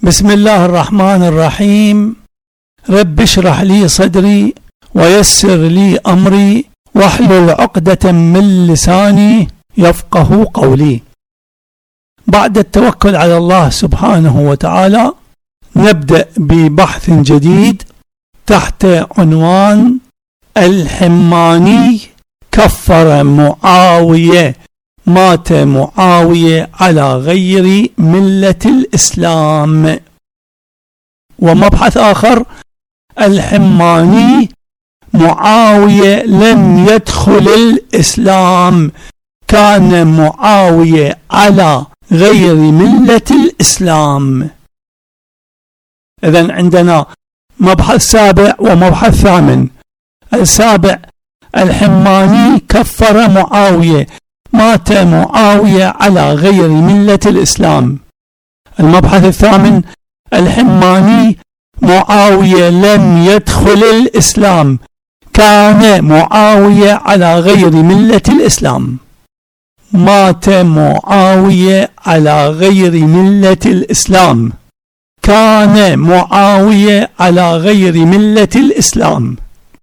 بسم الله الرحمن الرحيم. رب اشرح لي صدري ويسر لي أمري واحلل عقدة من لساني يفقه قولي. بعد التوكل على الله سبحانه وتعالى نبدأ ببحث جديد تحت عنوان الحماني كفر معاوية، مات معاوية على غير ملة الإسلام. ومبحث آخر الحماني معاوية لم يدخل الإسلام، كان معاوية على غير ملة الإسلام. إذن عندنا مبحث سابع ومبحث ثامن. السابع الحماني كفر معاوية، مات معاوية على غير ملة الإسلام. المبحث الثامن الحماني معاوية لم يدخل الإسلام، كان معاوية على غير ملة الإسلام. مات معاوية على غير ملة الإسلام، كان معاوية على غير ملة الإسلام.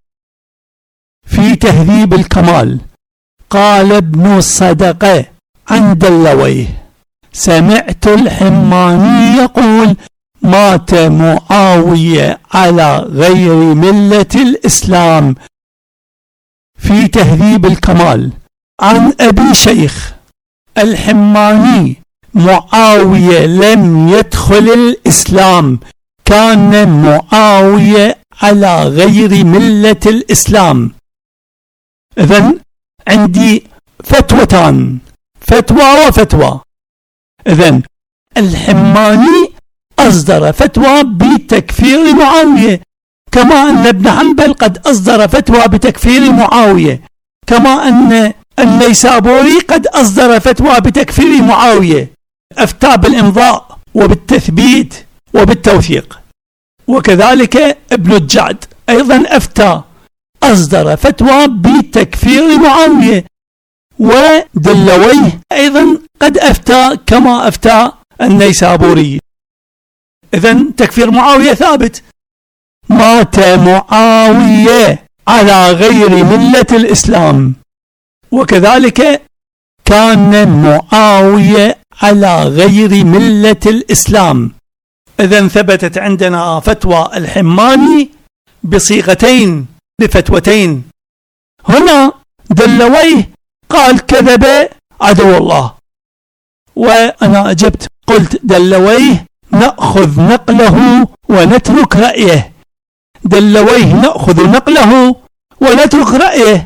في تهذيب الكمال قال ابن الصدقة عن دلويه: سمعت الحماني يقول: مات معاوية على غير ملة الإسلام. في تهذيب الكمال عن أبي شيخ الحماني: معاوية لم يدخل الإسلام، كان معاوية على غير ملة الإسلام. إذن عندي فتوتان، فتوى وفتوى. إذن الحماني أصدر فتوى بتكفير معاوية، كما أن ابن حنبل قد أصدر فتوى بتكفير معاوية، كما أن النيسابوري قد أصدر فتوى بتكفير معاوية، أفتى بالإمضاء وبالتثبيت وبالتوثيق. وكذلك ابن الجعد أيضا أفتى، أصدر فتوى بتكفير معاوية. ودلويه أيضا قد أفتى كما أفتى النيسابوري. إذن تكفير معاوية ثابت. مات معاوية على غير ملة الإسلام، وكذلك كان معاوية على غير ملة الإسلام. إذن ثبتت عندنا فتوى الحماني بصيغتين، بفتوتين. هنا دلويه قال كذب عدو الله، وأنا أجبت قلت دلويه نأخذ نقله ونترك رأيه. دلويه نأخذ نقله ونترك رأيه،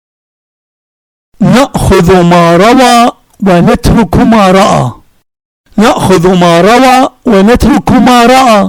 نأخذ ما روى ونترك ما رأى، نأخذ ما روى ونترك ما رأى.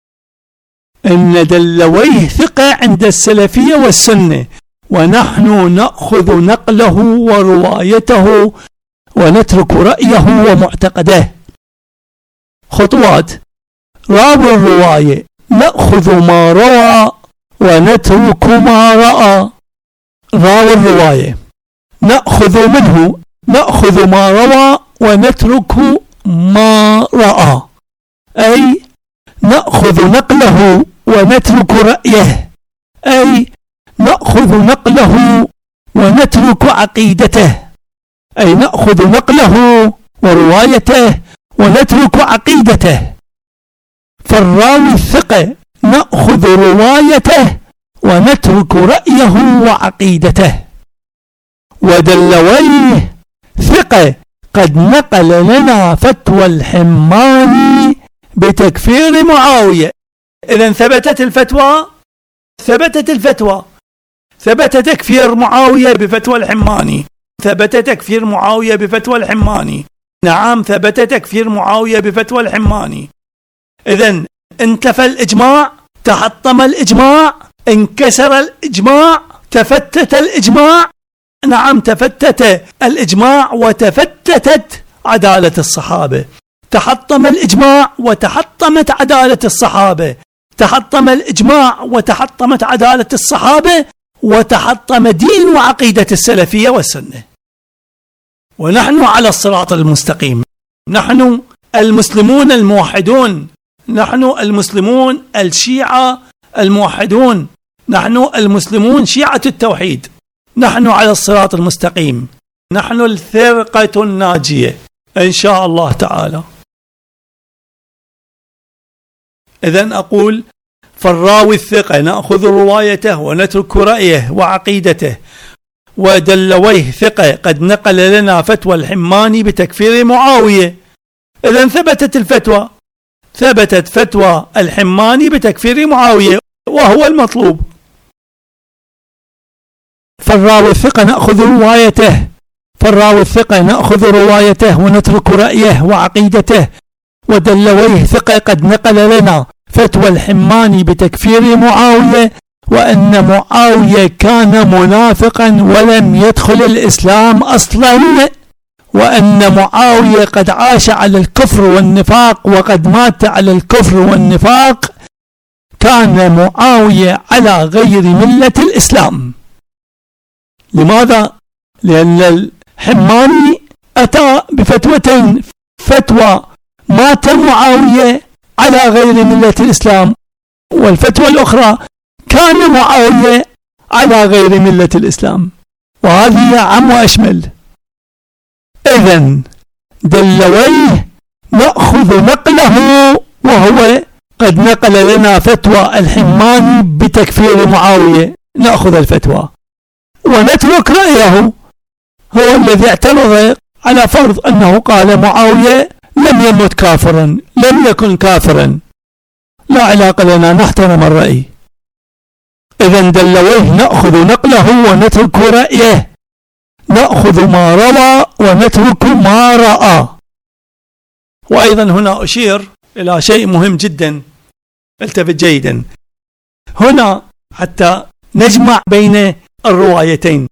إن دلويه ثقة عند السلفية والسنة، ونحن نأخذ نقله وروايته ونترك رأيه ومعتقده. خطوات: راوي الرواية نأخذ ما روى ونترك ما رأى. راوي الرواية نأخذ منه، نأخذ ما روى ونترك ما رأى، أي نأخذ نقله ونترك رأيه، أي نأخذ نقله ونترك عقيدته، أي نأخذ نقله وروايته ونترك عقيدته. فالراوي الثقة نأخذ روايته ونترك رأيه وعقيدته. ودلويه ثقة قد نقل لنا فتوى الحماني بتكفير معاوية. إذن ثبتت الفتوى، ثبتت الفتوى، ثبت تكفير معاوية بفتوى الحماني، ثبت تكفير معاوية بفتوى الحماني. نعم، ثبت تكفير معاوية بفتوى الحماني. إذن انتفى الإجماع، تحطم الإجماع، انكسر الإجماع، تفتت الإجماع. نعم، تفتت الإجماع وتفتتت عدالة الصحابة. تحطم الإجماع وتحطمت عدالة الصحابة، تحطم الإجماع وتحطمت عدالة الصحابة، وتحطم دين وعقيدة السلفية والسنة. ونحن على الصراط المستقيم، نحن المسلمون الموحدون نحن المسلمون الشيعة الموحدون، نحن المسلمون شيعة التوحيد، نحن على الصراط المستقيم، نحن الفرقة الناجية إن شاء الله تعالى. إذن أقول فالراوي الثقة نأخذ روايته ونترك رأيه وعقيدته، ودلويه ثقة قد نقل لنا فتوى الحماني بتكفير معاوية. إذن ثبتت فتوى الحماني بتكفير معاوية وهو المطلوب. فالراوي الثقة نأخذ روايته ونترك رأيه وعقيدته، ودلويه ثقة قد نقل لنا فتوى الحماني بتكفير معاوية، وأن معاوية كان منافقا ولم يدخل الإسلام أصلا، وأن معاوية قد عاش على الكفر والنفاق وقد مات على الكفر والنفاق، كان معاوية على غير ملة الإسلام. لماذا؟ لأن الحماني أتى بفتوتين، فتوى مات معاوية على غير ملة الإسلام، والفتوى الأخرى كان معاوية على غير ملة الإسلام، وهذه عام وأشمل. إذن دلويه نأخذ نقله، وهو قد نقل لنا فتوى الحماني بتكفير معاوية، نأخذ الفتوى ونترك رأيه، هو الذي اعترض على فرض أنه قال معاوية لم يمت كافرا، لم يكن كافرا، لا علاقة لنا، نحترم الرأي. إذن دلويه نأخذ نقله ونترك رأيه، نأخذ ما روى ونترك ما رأى. وأيضا هنا أشير إلى شيء مهم جدا، التفت جيدا هنا حتى نجمع بين الروايتين،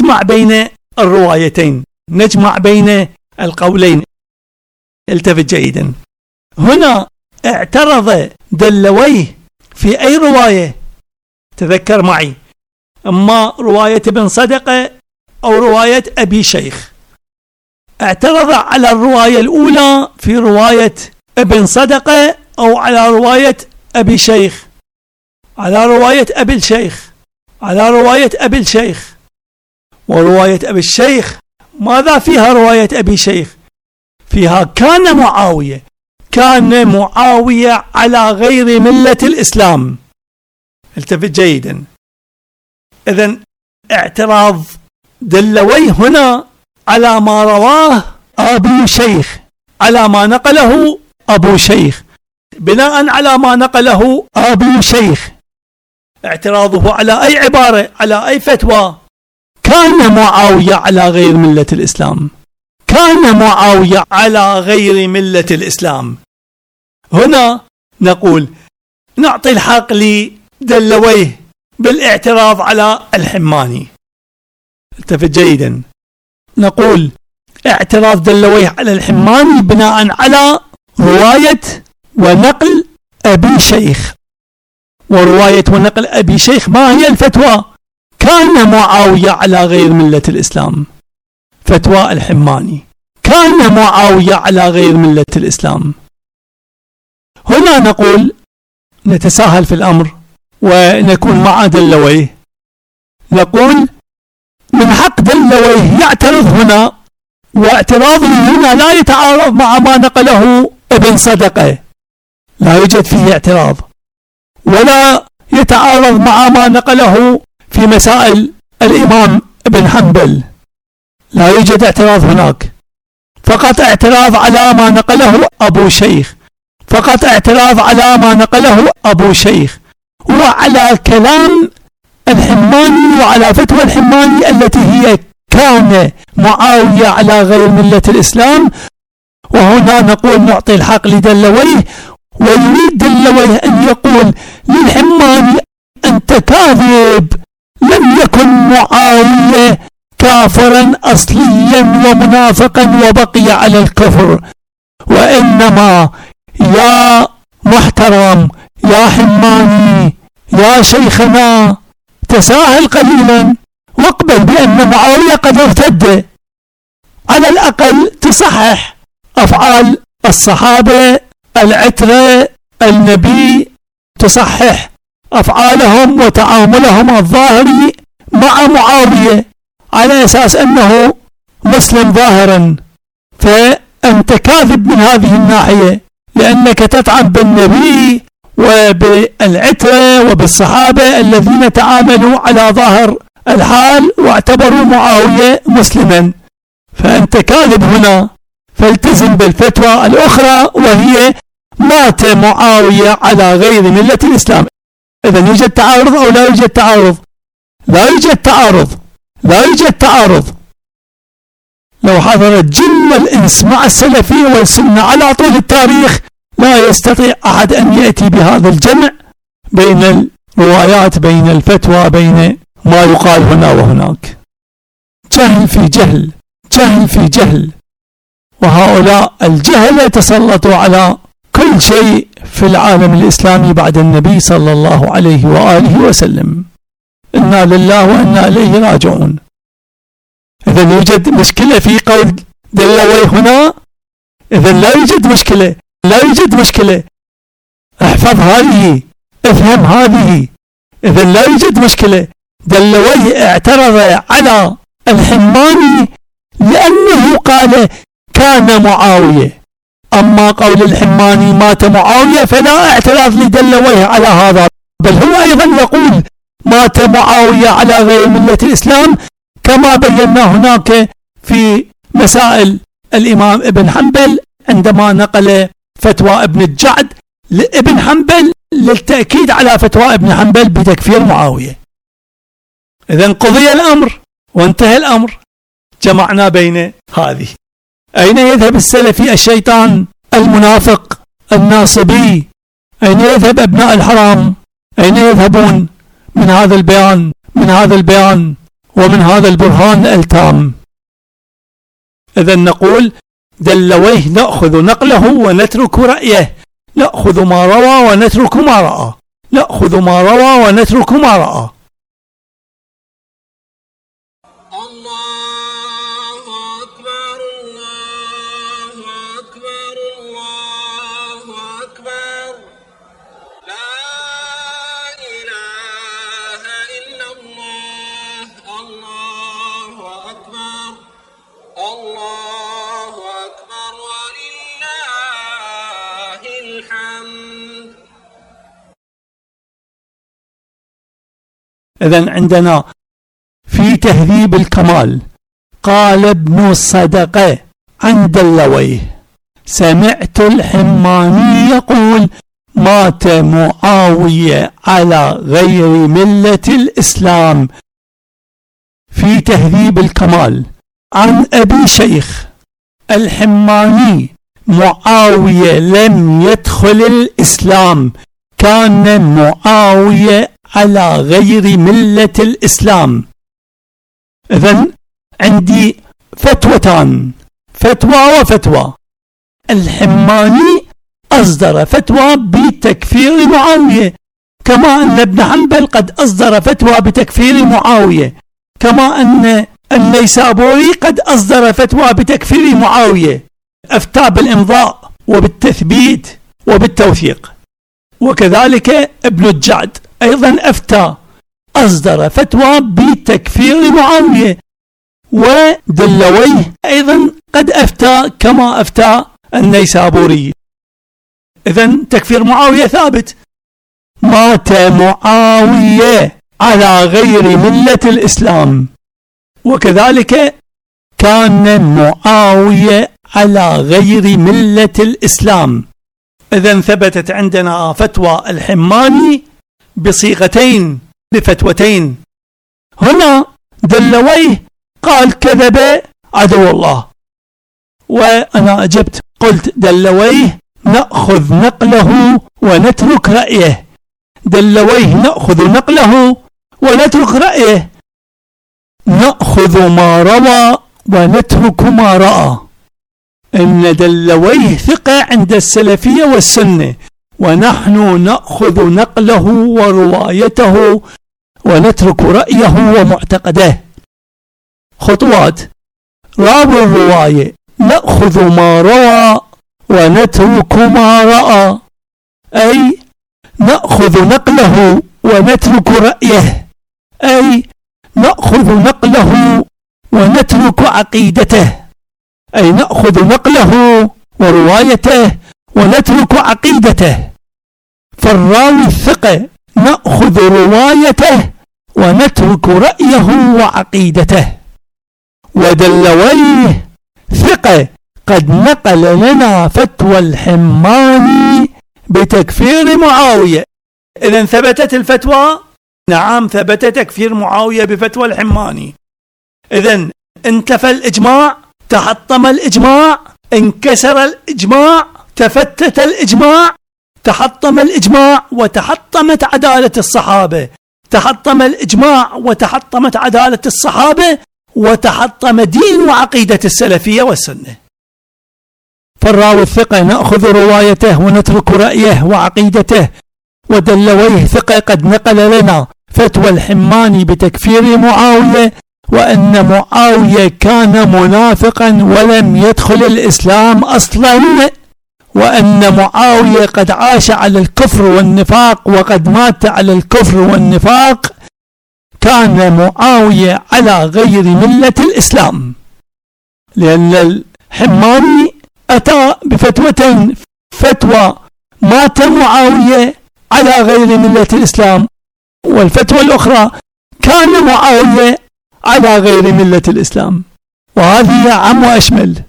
نجمع بين القولين. التفت جيدا، هنا اعترض دلويه في أي رواية؟ تذكر معي، أما رواية ابن صدقة أو رواية أبي شيخ. اعترض على الرواية الأولى في رواية ابن صدقة أو على رواية أبي شيخ، على رواية أبي الشيخ، على رواية أبي الشيخ. ورواية أبي الشيخ ماذا فيها؟ رواية أبي شيخ فيها كان معاوية على غير ملة الإسلام. التفت جيدا. إذن اعتراض دلويه هنا على ما رواه أبو شيخ، على ما نقله أبو شيخ، بناء على ما نقله أبو شيخ، اعتراضه على أي عبارة، على أي فتوى؟ كان معاوية على غير ملة الإسلام، كان معاوية على غير ملة الإسلام. هنا نقول نعطي الحق لدلويه بالاعتراض على الحماني. التفت جيدا، نقول اعتراض دلويه على الحماني بناء على رواية ونقل أبي شيخ، ورواية ونقل أبي شيخ ما هي الفتوى؟ كان معاوية على غير ملة الإسلام، فتوى الحماني كان معاوية على غير ملة الإسلام. هنا نقول نتساهل في الأمر ونكون مع دلويه، نقول من حق دلويه يعترض هنا، واعتراضه هنا لا يتعارض مع ما نقله ابن صدقة، لا يوجد فيه اعتراض، ولا يتعارض مع ما نقله في مسائل الإمام ابن حنبل، لا يوجد اعتراض هناك، فقط اعتراض على ما نقله أبو شيخ، فقط اعتراض على ما نقله أبو شيخ، وعلى كلام الحماني وعلى فتوى الحماني التي هي كان معاوية على غير ملة الإسلام. وهنا نقول نعطي الحق لدلويه، ويريد دلويه أن يقول للحماني أنت كاذب، لم يكن معاوية كافرا أصليا ومنافقا وبقي على الكفر، وإنما يا محترم يا حماني يا شيخنا تساهل قليلا واقبل بأن معاوية قد ارتد، على الأقل تصحح أفعال الصحابة العترة النبي تصحح أفعالهم وتعاملهم الظاهري مع معاوية على أساس أنه مسلم ظاهرا، فأنت كاذب من هذه الناحية، لأنك تطعن بالنبي وبالعترة وبالصحابة الذين تعاملوا على ظاهر الحال واعتبروا معاوية مسلما، فأنت كاذب هنا. فالتزم بالفتوى الأخرى، وهي مات معاوية على غير ملة الإسلام. إذن يوجد تعارض أو لا يوجد تعارض؟ لا يوجد تعارض، لا يوجد تعارض. لو حضرت جل الإنس مع السلفية والسنة على طول التاريخ لا يستطيع أحد أن يأتي بهذا الجمع بين الروايات، بين الفتوى، بين ما يقال هنا وهناك. جهل في جهل، جهل في جهل، وهؤلاء الجهل تسلطوا على كل شيء في العالم الإسلامي بعد النبي صلى الله عليه وآله وسلم. إنا لله وإنا إليه راجعون. إذن يوجد مشكلة في قول دلوي هنا؟ إذن لا يوجد مشكلة، لا يوجد مشكلة. احفظ هذه، افهم هذه. إذن لا يوجد مشكلة. دلوي اعترض على الحماني لأنه قال كان معاوية، أما قول الحماني مات معاوية فلا اعتراض لدلويه على هذا، بل هو أيضا يقول مات معاوية على غير ملة الإسلام، كما بينا هناك في مسائل الإمام ابن حنبل عندما نقل فتوى ابن الجعد لابن حنبل للتأكيد على فتوى ابن حنبل بتكفير معاوية. إذن قضي الأمر وانتهى الأمر. جمعنا بين هذه. أين يذهب السلفي الشيطان المنافق الناصبي؟ أين يذهب أبناء الحرام؟ أين يذهبون من هذا البيان، من هذا البيان ومن هذا البرهان التام؟ إذن نقول دلويه نأخذ نقله ونترك رأيه، نأخذ ما روى ونترك ما رأى، نأخذ ما روى ونترك ما رأى. إذن عندنا في تهذيب الكمال قال ابن الصدقة عن دلويه: سمعت الحماني يقول مات معاوية على غير ملة الإسلام. في تهذيب الكمال عن أبي شيخ الحماني: معاوية لم يدخل الإسلام، كان معاوية على غير ملة الإسلام. إذن عندي فتوتان، فتوى وفتوى. الحماني أصدر فتوى بتكفير معاوية، كما أن ابن حنبل قد أصدر فتوى بتكفير معاوية، كما أن النيسابوري قد أصدر فتوى بتكفير معاوية، أفتى بالإمضاء وبالتثبيت وبالتوثيق. وكذلك ابن الجعد أيضا أفتى، أصدر فتوى بتكفير معاوية. ودلويه أيضا قد أفتى كما أفتى النيسابوري. إذن تكفير معاوية ثابت. مات معاوية على غير ملة الإسلام، وكذلك كان معاوية على غير ملة الإسلام. إذن ثبتت عندنا فتوى الحماني بصيغتين، بفتوتين. هنا دلويه قال كذب عدو الله، وأنا أجبت قلت دلويه نأخذ نقله ونترك رأيه. دلويه نأخذ نقله ونترك رأيه، نأخذ ما روى ونترك ما رأى. إن دلويه ثقة عند السلفية والسنة، ونحن نأخذ نقله وروايته ونترك رأيه ومعتقده. خطوات: راوي الرواية نأخذ ما روى ونترك ما رأى، أي نأخذ نقله ونترك رأيه، أي نأخذ نقله ونترك عقيدته، أي نأخذ نقله وروايته ونترك عقيدته. فالراوي الثقة نأخذ روايته ونترك رأيه وعقيدته. ودلويه ثقة قد نقل لنا فتوى الحماني بتكفير معاوية. إذن ثبتت الفتوى؟ نعم، ثبت تكفير معاوية بفتوى الحماني. إذن انتفى الإجماع، تحطم الإجماع، انكسر الإجماع، تفتت الإجماع، تحطم الإجماع وتحطمت عدالة الصحابة، تحطم الإجماع وتحطمت عدالة الصحابة، وتحطم دين وعقيدة السلفية والسنة. فالراوي الثقة نأخذ روايته ونترك رأيه وعقيدته. ودلويه ثقة قد نقل لنا فتوى الحماني بتكفير معاوية، وأن معاوية كان منافقا ولم يدخل الإسلام أصلا، وأن معاوية قد عاش على الكفر والنفاق وقد مات على الكفر والنفاق. كان معاوية على غير ملة الإسلام، لأن الحماني أتى بفتوتين: فتوى مات معاوية على غير ملة الإسلام، والفتوى الأخرى كان معاوية على غير ملة الإسلام، وهذه عام وأشمل.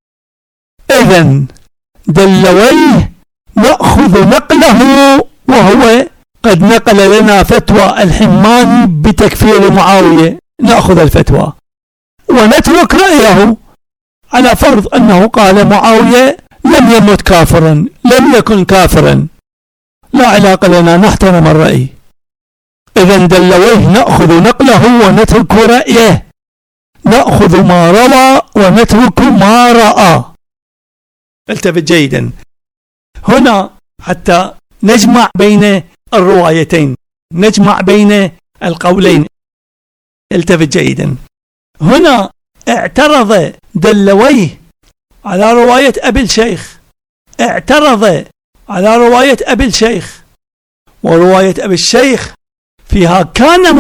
إذن دلويه نأخذ نقله، وهو قد نقل لنا فتوى الحماني بتكفير معاوية، نأخذ الفتوى ونترك رأيه على فرض أنه قال معاوية لم يمت كافرا، لم يكن كافرا، لا علاقة لنا، نحترم الرأي. إذن دلويه نأخذ نقله ونترك رأيه، نأخذ ما روى ونترك ما رأى. التفت جيدا هنا حتى نجمع بين الروايتين، نجمع بين القولين. التفت جيدا. هنا اعترض دلويه على رواية أبي الشيخ، اعترض على رواية أبي الشيخ، ورواية أبي الشيخ فيها كان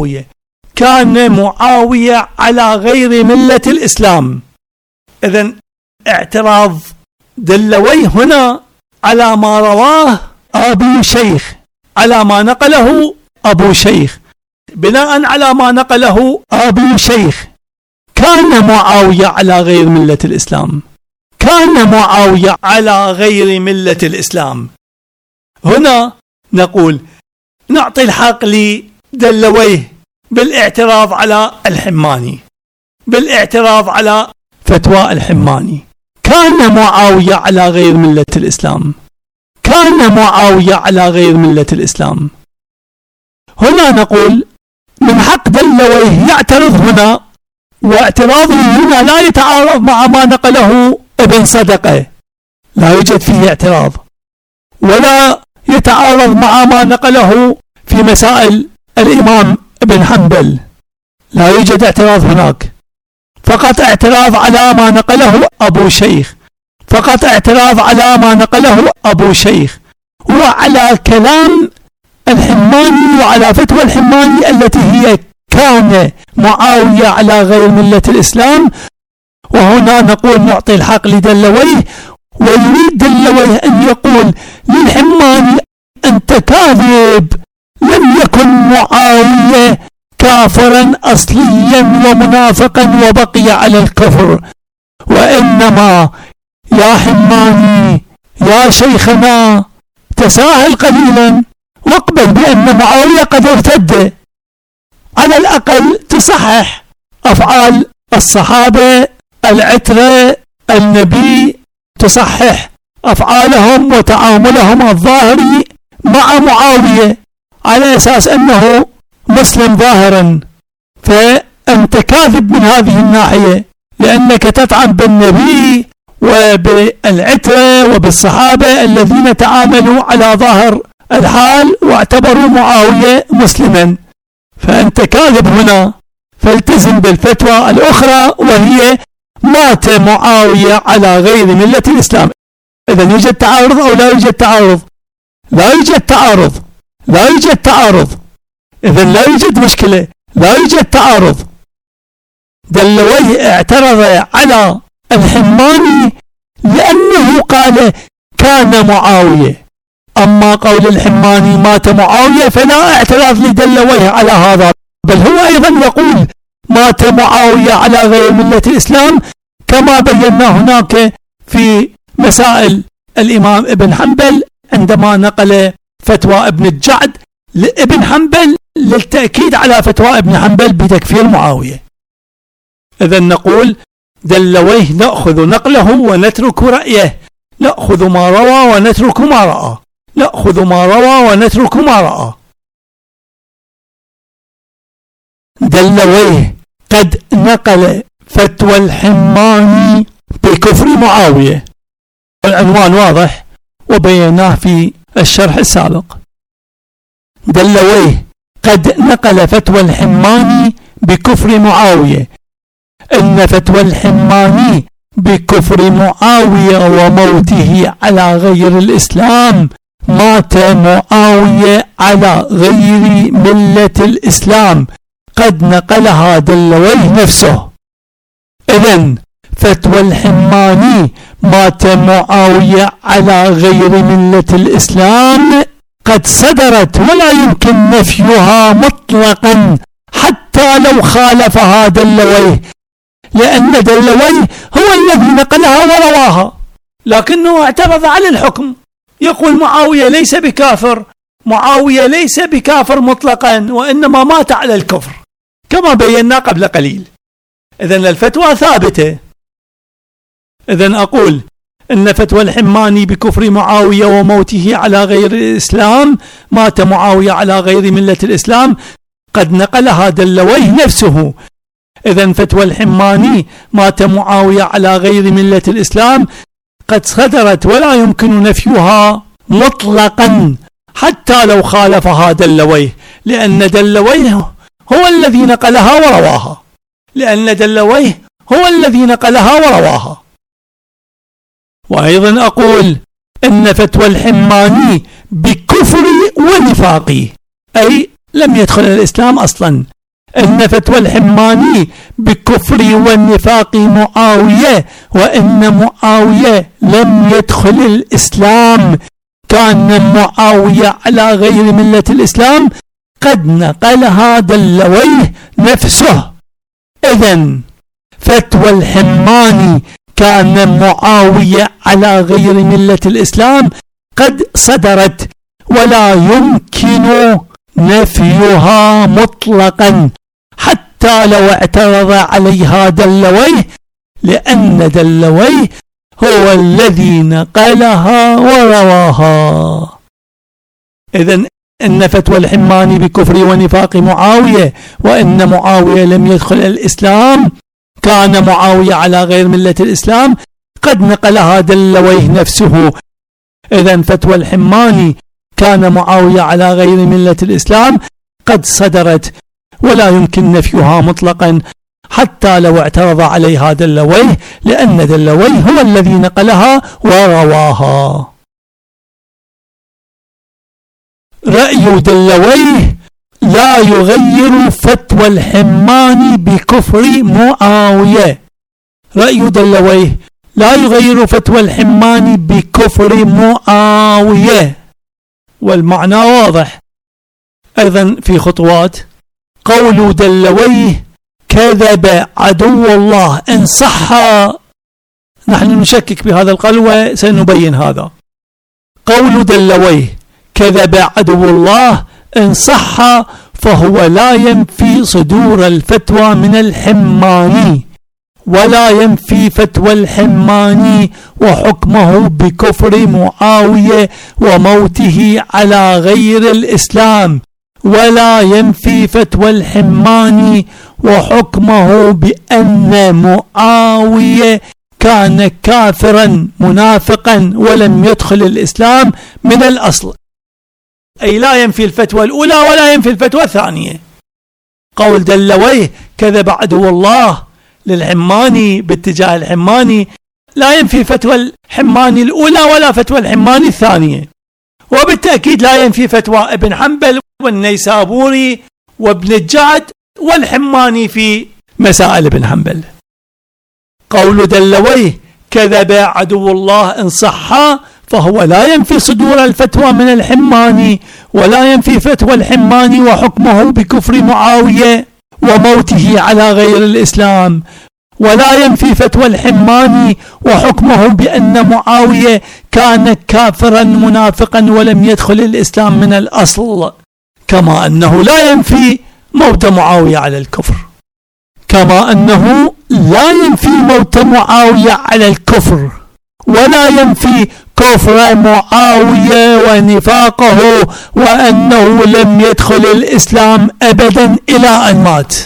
معاوية على غير ملة الإسلام. إذن اعتراض دلويه هنا على ما رواه أبو شيخ، على ما نقله أبو شيخ. بناء على ما نقله أبو شيخ كان معاوية على غير ملة الإسلام، كان معاوية على غير ملة الإسلام. هنا نقول نعطي الحق لدلويه بالاعتراض على الحماني، بالاعتراض على فتوى الحماني. كان معاوية على غير ملة الإسلام، كان معاوية على غير ملة الإسلام. هنا نقول من حق دلويه يعترض هنا، واعتراضه هنا لا يتعارض مع ما نقله ابن صدقة، لا يوجد فيه اعتراض، ولا يتعارض مع ما نقله في مسائل الإمام ابن حنبل، لا يوجد اعتراض هناك. فقط اعتراض على ما نقله أبو شيخ، فقط اعتراض على ما نقله أبو شيخ، وعلى كلام الحماني وعلى فتوى الحماني التي هي كان معاوية على غير ملة الإسلام. وهنا نقول نعطي الحق لدلويه، ويريد دلويه أن يقول للحماني أنت كاذب، لم يكن معاوية كافرا أصليا ومنافقا وبقي على الكفر، وإنما يا حماني يا شيخنا تساهل قليلا واقبل بأن معاوية قد ارتد، على الأقل تصحح أفعال الصحابة العترة النبي، تصحح أفعالهم وتعاملهم الظاهري مع معاوية على أساس أنه مسلم ظاهرا. فأنت كاذب من هذه الناحية، لأنك تطعن بالنبي وبالعترة وبالصحابة الذين تعاملوا على ظاهر الحال واعتبروا معاوية مسلما، فأنت كاذب هنا. فالتزم بالفتوى الأخرى وهي مات معاوية على غير ملة الإسلام. إذا يوجد تعارض أو لا يوجد تعارض؟ لا يوجد تعارض. إذن لا يوجد مشكلة، لا يوجد تعارض. دلويه اعترض على الحماني لأنه قال كان معاوية، أما قول الحماني مات معاوية فلا اعتراض لدلويه على هذا، بل هو أيضا يقول مات معاوية على غير ملة الإسلام، كما بينا هناك في مسائل الإمام ابن حنبل عندما نقل فتوى ابن الجعد لابن حنبل للتأكيد على فتوى ابن حنبل بتكفير معاوية. إذن نقول دلويه نأخذ نقله ونترك رأيه، نأخذ ما روى ونترك ما رأى، نأخذ ما روى ونترك ما رأى. دلويه قد نقل فتوى الحماني بكفر معاوية، العنوان واضح وبيناه في الشرح السابق. دلويه قد نقل فتوى الحماني بكفر معاوية، إن فتوى الحماني بكفر معاوية وموته على غير الإسلام، مات معاوية على غير ملة الإسلام، قد نقلها دلويه نفسه. إذن فتوى الحماني مات معاوية على غير ملة الإسلام قد صدرت ولا يمكن نفيها مطلقا حتى لو خالفها دلويه، لأن دلويه هو الذي نقلها ورواها، لكنه اعترض على الحكم، يقول معاوية ليس بكافر، معاوية ليس بكافر مطلقا، وإنما مات على الكفر كما بينا قبل قليل. إذن الفتوى ثابتة. إذن أقول إن فتوى الحماني بكفر معاوية وموته على غير الإسلام، مات معاوية على غير ملة الإسلام، قد نقلها دلويه نفسه. إذن فتوى الحماني مات معاوية على غير ملة الإسلام قد صدرت ولا يمكن نفيها مطلقا حتى لو خالفها دلويه، لأن دلويه هو الذي نقلها ورواها، لأن دلويه هو الذي نقلها ورواها. وأيضا أقول إن فتوى الحماني بكفر ونفاق، أي لم يدخل الإسلام أصلا، إن فتوى الحماني بكفر والنفاق معاوية، وإن معاوية لم يدخل الإسلام، كان معاوية على غير ملة الإسلام، قد نقلها دلويه نفسه. إذن فتوى الحماني كان معاوية على غير ملة الإسلام قد صدرت ولا يمكن نفيها مطلقا حتى لو اعترض عليها دلويه، لأن دلويه هو الذي نقلها ورواها. إذن إن فتوى الحماني بكفر ونفاق معاوية، وإن معاوية لم يدخل الإسلام، كان معاوية على غير ملة الإسلام، قد نقلها دلويه نفسه. إذن فتوى الحماني كان معاوية على غير ملة الإسلام قد صدرت ولا يمكن نفيها مطلقا حتى لو اعترض عليها دلويه، لأن دلويه هو الذي نقلها ورواها. رأي دلويه لا يغير فتوى الحماني بكفر معاوية. رأي دلويه لا يغير فتوى الحماني بكفر معاوية، والمعنى واضح. أيضا في خطوات قول دلويه كذب عدو الله إن صح، نحن نشكك بهذا القول وسنبين هذا. قول دلويه كذب عدو الله إن صح فهو لا ينفي صدور الفتوى من الحماني، ولا ينفي فتوى الحماني وحكمه بكفر معاوية وموته على غير الإسلام، ولا ينفي فتوى الحماني وحكمه بأن معاوية كان كافرا منافقا ولم يدخل الإسلام من الأصل، أي لا ينفي الفتوى الأولى ولا ينفي الفتوى الثانية. قول دلويه كذب عدو الله للحماني باتجاه الحماني لا ينفي فتوى الحماني الأولى ولا فتوى الحماني الثانية، وبالتأكيد لا ينفي فتوى ابن حنبل والنيسابوري وابن الجعد والحماني في مسائل ابن حنبل. قول دلويه كذب عدو الله إن صح فهو لا ينفي صدور الفتوى من الحماني، ولا ينفي فتوى الحماني وحكمه بكفر معاوية وموته على غير الإسلام، ولا ينفي فتوى الحماني وحكمه بأن معاوية كان كافرا منافقا ولم يدخل الإسلام من الأصل، كما أنه لا ينفي موت معاوية على الكفر، كما أنه لا ينفي موت معاوية على الكفر، ولا ينفي كفر معاوية ونفاقه وأنه لم يدخل الإسلام أبدا إلى أن مات.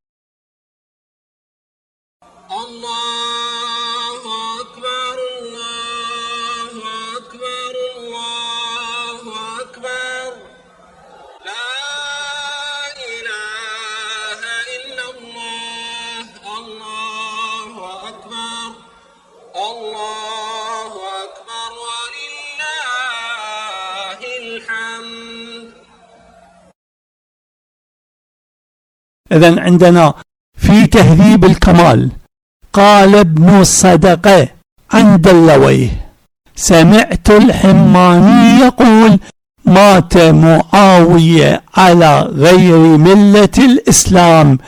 الله أكبر الله أكبر الله أكبر، لا إله إلا الله. الله أكبر الله أكبر ولله الحمد. إذن عندنا في تهذيب الكمال قال ابن الصدقة عن دلويه: سمعت الحماني يقول مات معاوية على غير ملة الإسلام.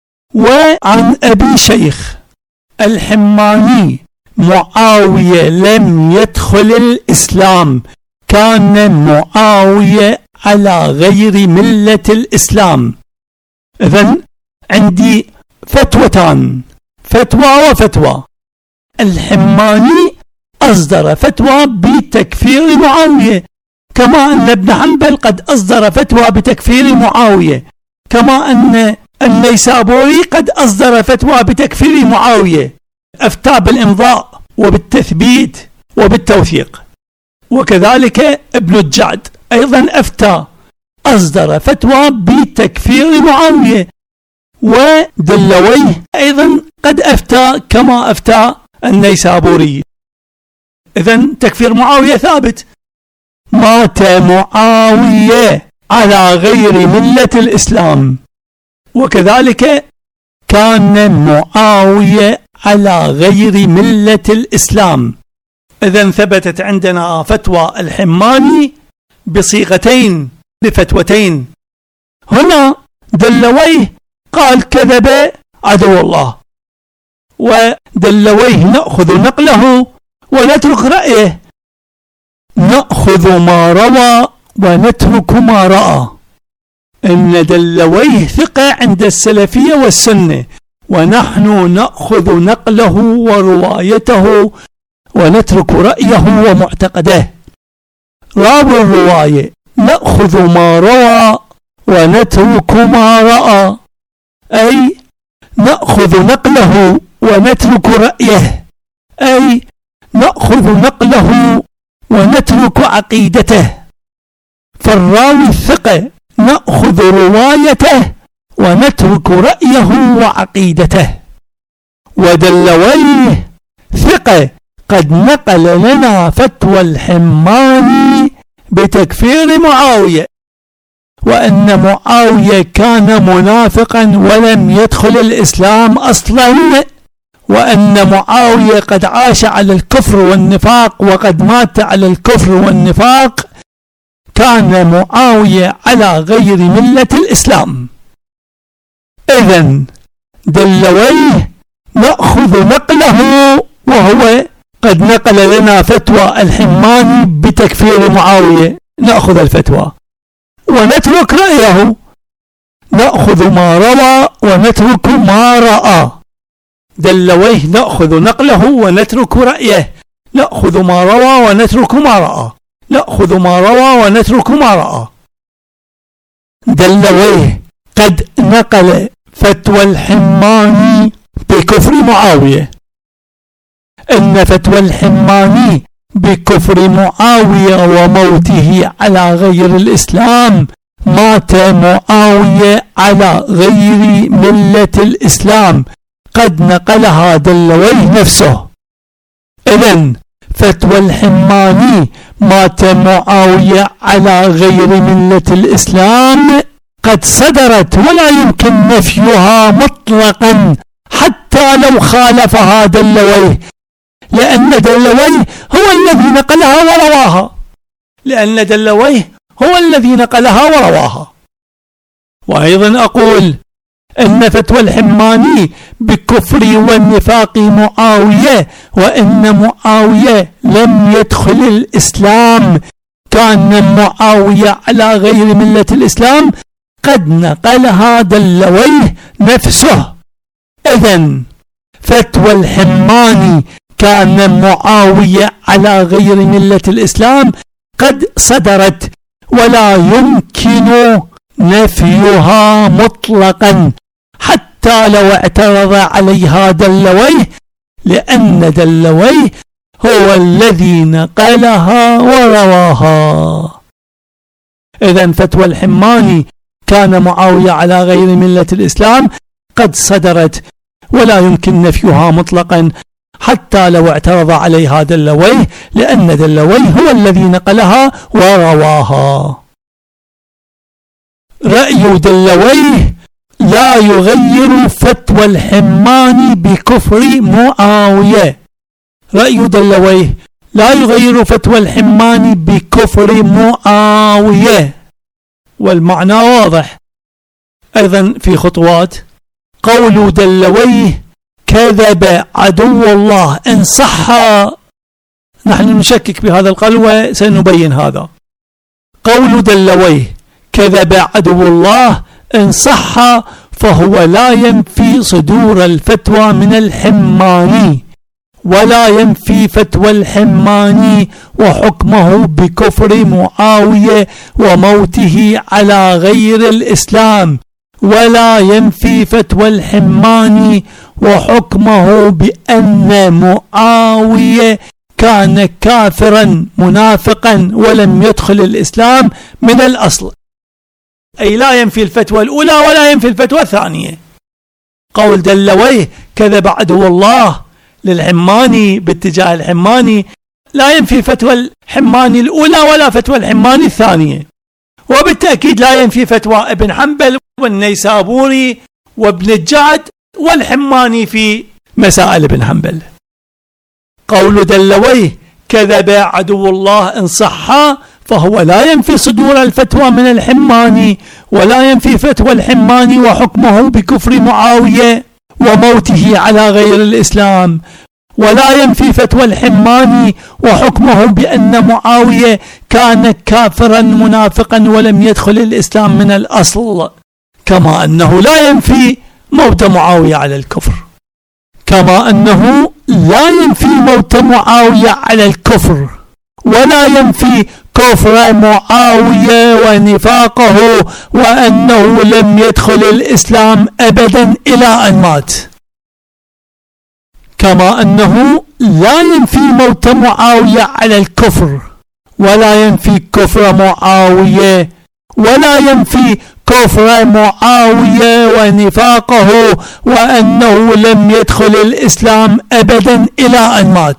وعن أبي شيخ الحماني: معاوية لم يدخل الإسلام، كان معاوية على غير ملة الإسلام. إذن عندي فتوتان، فتوى وفتوى. الحماني أصدر فتوى بتكفير معاوية، كما أن ابن حنبل قد أصدر فتوى بتكفير معاوية، كما أن النيسابوري قد أصدر فتوى بتكفير معاوية، أفتى بالإمضاء وبالتثبيت وبالتوثيق. وكذلك ابن الجعد أيضا أفتى، أصدر فتوى بتكفير معاوية. ودلويه أيضا قد أفتى كما أفتى النيسابوري. إذن تكفير معاوية ثابت. مات معاوية على غير ملة الإسلام، وكذلك كان معاوية على غير ملة الإسلام. إذن ثبتت عندنا فتوى الحماني بصيغتين بفتوتين. هنا دلويه قال كذب عدو الله، ودلويه نأخذ نقله ونترك رأيه، نأخذ ما روى ونترك ما رأى. إن دلويه ثقة عند السلفية والسنة، ونحن نأخذ نقله وروايته ونترك رأيه ومعتقده. راوي الرواية نأخذ ما روى ونترك ما رأى، أي نأخذ نقله ونترك رأيه، أي نأخذ نقله ونترك عقيدته. فالراوي الثقة نأخذ روايته ونترك رأيه وعقيدته. ودلويه ثقة قد نقل لنا فتوى الحماني بتكفير معاوية، وأن معاوية كان منافقا ولم يدخل الإسلام أصلا، وأن معاوية قد عاش على الكفر والنفاق وقد مات على الكفر والنفاق، كان معاوية على غير ملة الإسلام. إذن دلويه نأخذ نقله، وهو قد نقل لنا فتوى الحماني بتكفير معاوية، نأخذ الفتوى ونترك رأيه، نأخذ ما روى ونترك ما رأى. دلويه نأخذ نقله ونترك رأيه، نأخذ ما روى ونترك ما رأى، نأخذ ما روى ونترك ما رأى. دلويه قد نقل فتوى الحماني بكفر معاوية، إن فتوى الحماني بكفر معاوية وموته على غير الإسلام، مات معاوية على غير ملة الإسلام، قد نقلها دلويه نفسه. إذن فتوى الحماني مات معاوية على غير ملة الإسلام قد صدرت ولا يمكن نفيها مطلقا حتى لو خالفها دلويه، لأن دلويه هو الذي نقلها ورواها. وأيضا أقول أن فتوى الحماني بكفر والنفاق معاوية، وأن معاوية لم يدخل الإسلام، كان معاوية على غير ملة الإسلام، قد نقلها دلويه نفسه. إذن فتوى الحماني كان معاوية على غير ملة الإسلام قد صدرت ولا يمكن نفيها مطلقا حتى لو اعترض عليها دلويه، لأن دلويه هو الذي نقلها ورواها. إذن فتوى الحماني كان معاوية على غير ملة الإسلام قد صدرت ولا يمكن نفيها مطلقا حتى لو اعترض عليها دلويه، لأن دلويه هو الذي نقلها ورواها. رأي دلويه لا يغير فتوى الحماني بكفر معاوية. رأي دلويه لا يغير فتوى الحماني بكفر معاوية، والمعنى واضح. أيضا في خطوات قول دلويه كذب عدو الله إن صح، نحن نشكك بهذا القول وسنبين هذا. قول دلويه كذب عدو الله إن صح فهو لا ينفي صدور الفتوى من الحماني، ولا ينفي فتوى الحماني وحكمه بكفر معاوية وموته على غير الإسلام، ولا ينفي فتوى الحماني وحكمه بأن معاوية كان كافرا منافقا ولم يدخل الإسلام من الأصل. أي لا ينفي الفتوى الأولى ولا ينفي الفتوى الثانية. قول دلويه كذب عدو الله للحماني باتجاه الحماني لا ينفي فتوى الحماني الأولى ولا فتوى الحماني الثانية، وبالتأكيد لا ينفي فتوى ابن حنبل والنيسابوري وابن الجعد والحماني في مسائل ابن حنبل. قول دلويه كذب عدو الله إن صح فهو لا ينفي صدور الفتوى من الحماني، ولا ينفي فتوى الحماني وحكمه بكفر معاوية وموته على غير الإسلام، ولا ينفي فتوى الحماني وحكمه بأن معاوية كان كافرا منافقا ولم يدخل الإسلام من الأصل، كما أنه لا ينفي موت معاوية على الكفر، كما أنه لا ينفي موت معاوية على الكفر، ولا ينفي كفر معاوية ونفاقه وأنه لم يدخل الإسلام أبدا إلى أن مات، كما أنه لا ينفي موت معاوية على الكفر، ولا ينفي كفر معاوية، ولا ينفي كفر معاوية ونفاقه وأنه لم يدخل الإسلام أبدا إلى أن مات.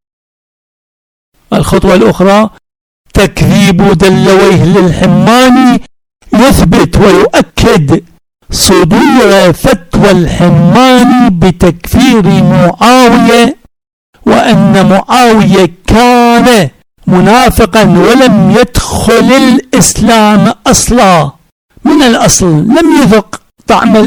الخطوة الأخرى تكذيب دلويه للحماني يثبت ويؤكد صدور فتوى الحماني بتكفير معاوية، وأن معاوية كان منافقا ولم يدخل الإسلام أصلا من الأصل، لم يذق طعم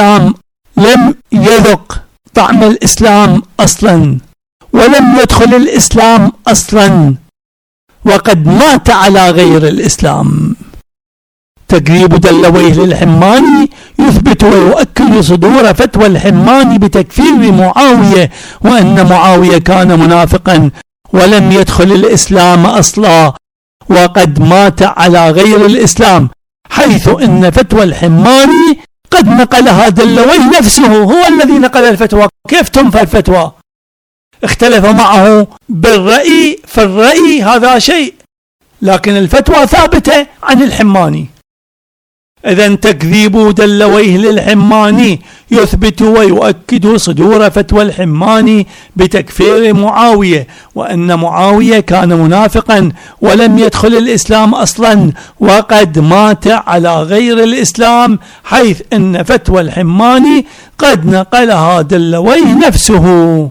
الإسلام أصلا، ولم يدخل الإسلام أصلا، وقد مات على غير الإسلام. تكذيب دلويه للحماني يثبت ويؤكد صدور فتوى الحماني بتكفير معاوية، وأن معاوية كان منافقا ولم يدخل الإسلام أصلا، وقد مات على غير الإسلام، حيث أن فتوى الحماني قد نقلها دلويه نفسه، هو الذي نقل الفتوى. كيف تنفى الفتوى؟ اختلف معه بالرأي، فالرأي هذا شيء، لكن الفتوى ثابتة عن الحماني. إذن تكذيب دلويه للحماني يثبت ويؤكد صدور فتوى الحماني بتكفير معاوية، وأن معاوية كان منافقا ولم يدخل الإسلام أصلا وقد مات على غير الإسلام، حيث أن فتوى الحماني قد نقلها دلويه نفسه.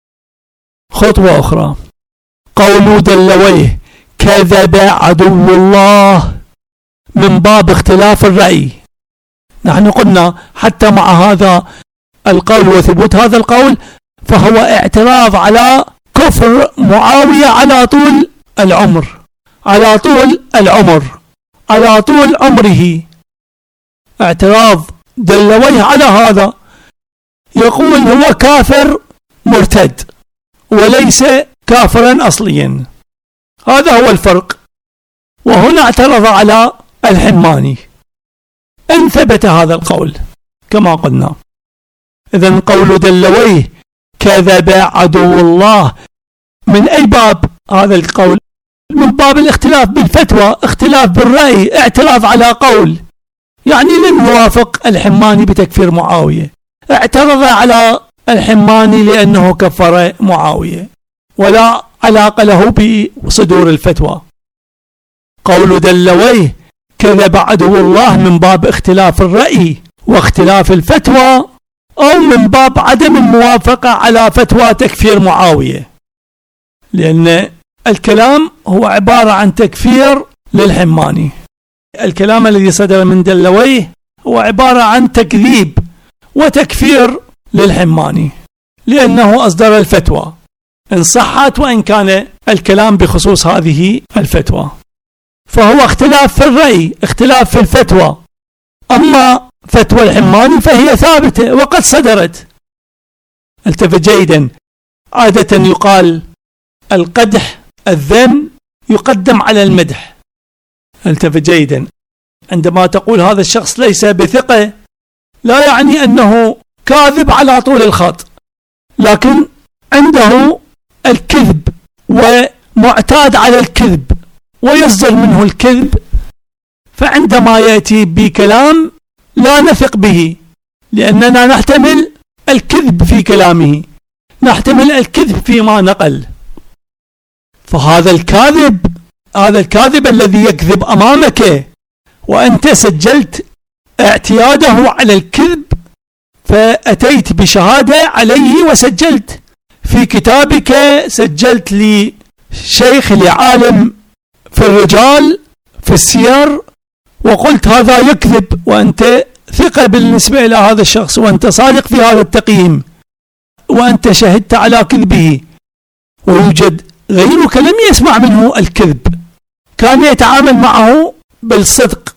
خطوة أخرى، قول دلويه كذب عدو الله من باب اختلاف الرأي. نحن قلنا حتى مع هذا القول وثبوت هذا القول فهو اعتراض على كفر معاوية على طول العمر، على طول العمر، على طول عمره. اعتراض دلويه على هذا، يقول هو كافر مرتد وليس كافرا أصليا، هذا هو الفرق. وهنا اعترض على الحماني إن ثبت هذا القول كما قلنا. إذن قول دلويه كذب عدو الله من أي باب هذا القول؟ من باب الاختلاف بالفتوى، اختلاف بالرأي، اعتراض على قول، يعني لم يوافق الحماني بتكفير معاوية، اعترض على الحماني لأنه كفر معاوية ولا علاقة له بصدور الفتوى. قول دلويه كذب عدو الله من باب اختلاف الرأي واختلاف الفتوى، أو من باب عدم الموافقة على فتوى تكفير معاوية، لأن الكلام هو عبارة عن تكفير للحماني. الكلام الذي صدر من دلويه هو عبارة عن تكذيب وتكفير للحماني لأنه أصدر الفتوى إن صحت وإن كان الكلام بخصوص هذه الفتوى، فهو اختلاف في الرأي، اختلاف في الفتوى. أما فتوى الحماني فهي ثابتة وقد صدرت. التفت جيدا، عادة يقال القدح الذم يقدم على المدح. التفت جيدا، عندما تقول هذا الشخص ليس بثقة لا يعني أنه كاذب على طول الخط، لكن عنده الكذب ومعتاد على الكذب ويصدر منه الكذب، فعندما يأتي بكلام لا نثق به لأننا نحتمل الكذب في كلامه، نحتمل الكذب فيما نقل. فهذا الكاذب، هذا الكاذب الذي يكذب أمامك وأنت سجلت اعتياده على الكذب، فأتيت بشهادة عليه وسجلت في كتابك، سجلت لي شيخ لعالم في الرجال في السير وقلت هذا يكذب، وأنت ثقة بالنسبة إلى هذا الشخص وأنت صادق في هذا التقييم وأنت شهدت على كذبه، ويوجد غيرك لم يسمع منه الكذب، كان يتعامل معه بالصدق،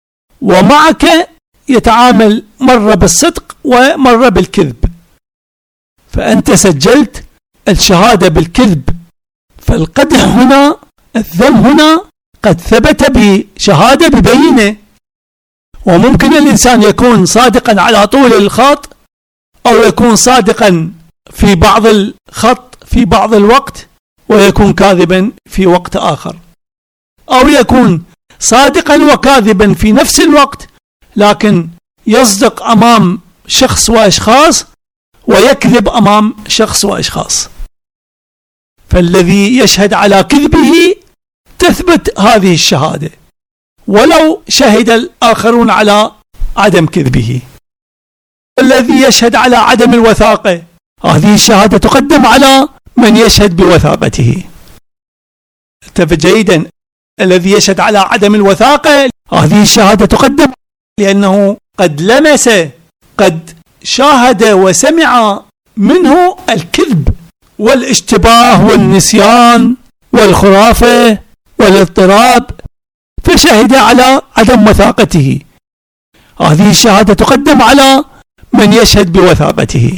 ومعك يتعامل مرة بالصدق ومرة بالكذب، فأنت سجلت الشهادة بالكذب. فالقدح هنا، الذم هنا قد ثبت بشهادة ببينة. وممكن الإنسان يكون صادقا على طول الخط، أو يكون صادقا في بعض الخط في بعض الوقت ويكون كاذبا في وقت آخر، أو يكون صادقا وكاذبا في نفس الوقت لكن يصدق أمام شخص وأشخاص ويكذب أمام شخص وأشخاص. فالذي يشهد على كذبه تثبت هذه الشهادة ولو شهد الآخرون على عدم كذبه. الذي يشهد على عدم الوثاقة، هذه الشهادة تقدم على من يشهد بوثاقته. التفت جيدا، الذي يشهد على عدم الوثاقة هذه الشهادة تقدم لأنه قد لمس، قد شاهد وسمع منه الكذب والاشتباه والنسيان والخرافة والاضطراب، فشهد على عدم وثاقته. هذه الشهادة تقدم على من يشهد بوثاقته.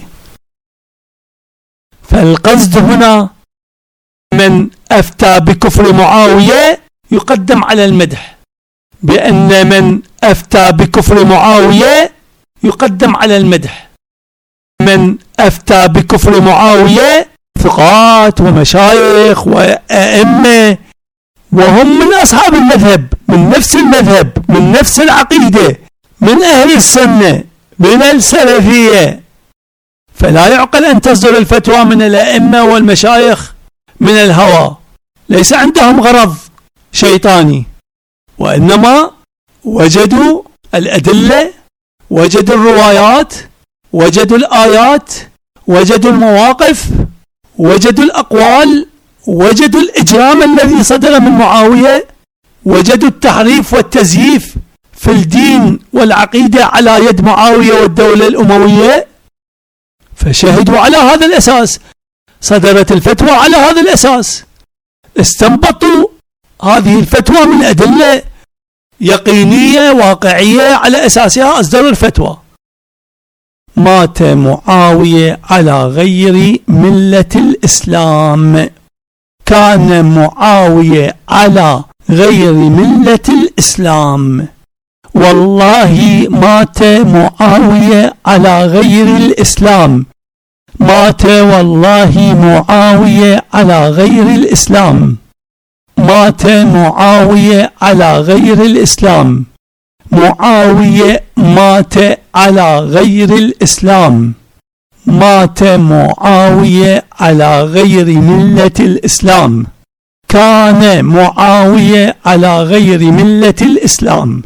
فالقصد هنا من أفتى بكفر معاوية يقدم على المدح، بأن من أفتى بكفر معاوية يقدم على المدح. من أفتى بكفر معاوية ثقات ومشايخ وأئمة وهم من أصحاب المذهب، من نفس المذهب، من نفس العقيدة، من أهل السنة من السلفية، فلا يعقل أن تصدر الفتوى من الأئمة والمشايخ من الهوى، ليس عندهم غرض شيطاني، وإنما وجدوا الأدلة، وجدوا الروايات، وجدوا الآيات، وجدوا المواقف، وجدوا الأقوال، وجدوا الإجرام الذي صدر من معاوية، وجدوا التحريف والتزييف في الدين والعقيدة على يد معاوية والدولة الأموية، فشهدوا على هذا الأساس، صدرت الفتوى على هذا الأساس، استنبطوا هذه الفتوى من أدلة يقينية واقعية، على أساسها أصدروا الفتوى. مات معاوية على غير ملة الإسلام، كان معاوية على غير ملة الإسلام، والله مات معاوية على غير الإسلام، مات والله معاوية على غير الإسلام، مات معاوية على غير الإسلام، معاوية مات على غير الإسلام، مات معاوية على غير ملة الإسلام، كان معاوية على غير ملة الإسلام.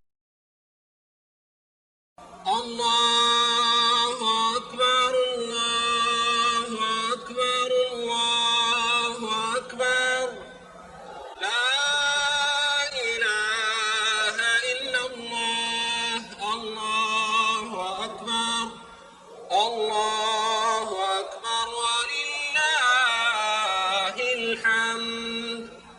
الله أكبر الله أكبر الله أكبر، لا إله إلا الله، الله أكبر الله أكبر ولله الحمد.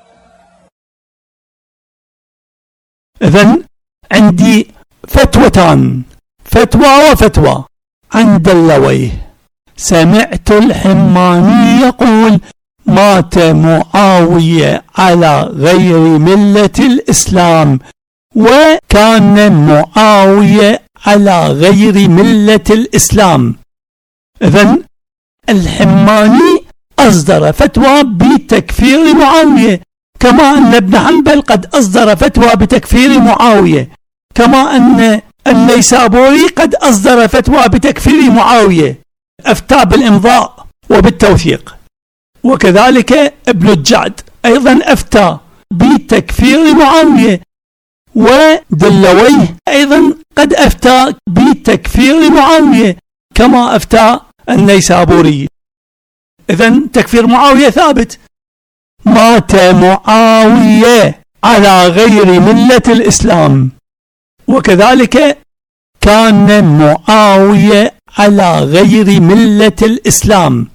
إذن عندي فتوتان، فتوى وفتوى. عند اللويه سمعت الحماني يقول مات معاوية على غير ملة الإسلام، وكان معاوية على غير ملة الإسلام. إذن الحماني أصدر فتوى بتكفير معاوية، كما أن ابن حنبل قد أصدر فتوى بتكفير معاوية، كما أن النيسابوري قد أصدر فتوى بتكفير معاوية، أفتى بالإمضاء وبالتوثيق. وكذلك ابن الجعد أيضا أفتى بتكفير معاوية، ودلويه أيضا قد أفتى بتكفير معاوية كما أفتى النيسابوري. إذن تكفير معاوية ثابت. مات معاوية على غير ملة الإسلام، وكذلك كان معاوية على غير ملة الإسلام.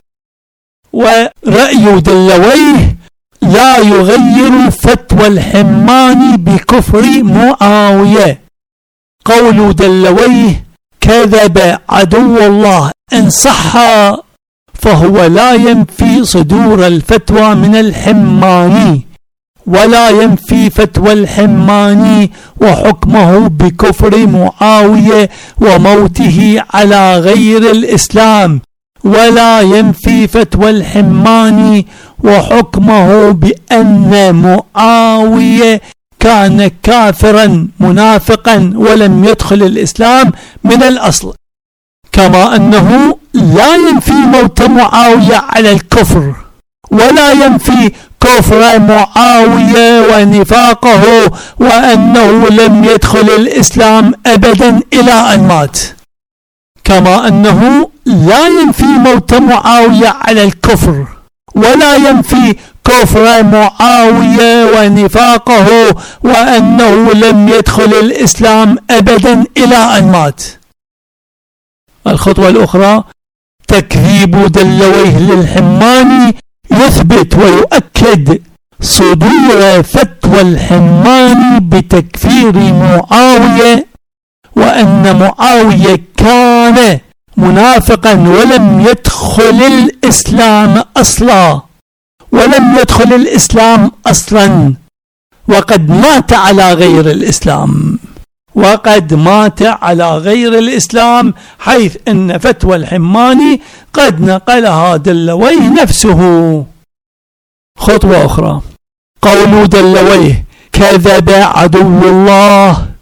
ورأي دلويه لا يغير فتوى الحماني بكفر معاوية. قول دلويه كذب عدو الله إن صح فهو لا ينفي صدور الفتوى من الحماني، ولا ينفي فتوى الحماني وحكمه بكفر معاوية وموته على غير الإسلام، ولا ينفي فتوى الحماني وحكمه بأن معاوية كان كافرا منافقا ولم يدخل الإسلام من الأصل، كما أنه لا ينفي موت معاوية على الكفر، ولا ينفي كفر معاوية ونفاقه وأنه لم يدخل الإسلام أبدا إلى أن مات، كما أنه لا ينفي موت معاوية على الكفر، ولا ينفي كفر معاوية ونفاقه وأنه لم يدخل الإسلام أبدا إلى أن مات. الخطوة الأخرى تكذيب دلويه للحماني يثبت ويؤكد صدور فتوى الحماني بتكفير معاوية، وأن معاوية كان منافقا ولم يدخل الإسلام أصلا، ولم يدخل الإسلام أصلا، وقد مات على غير الإسلام، وقد مات على غير الإسلام، حيث أن فتوى الحماني قد نقلها دلويه نفسه. خطوة أخرى قول دلويه كذب عدو الله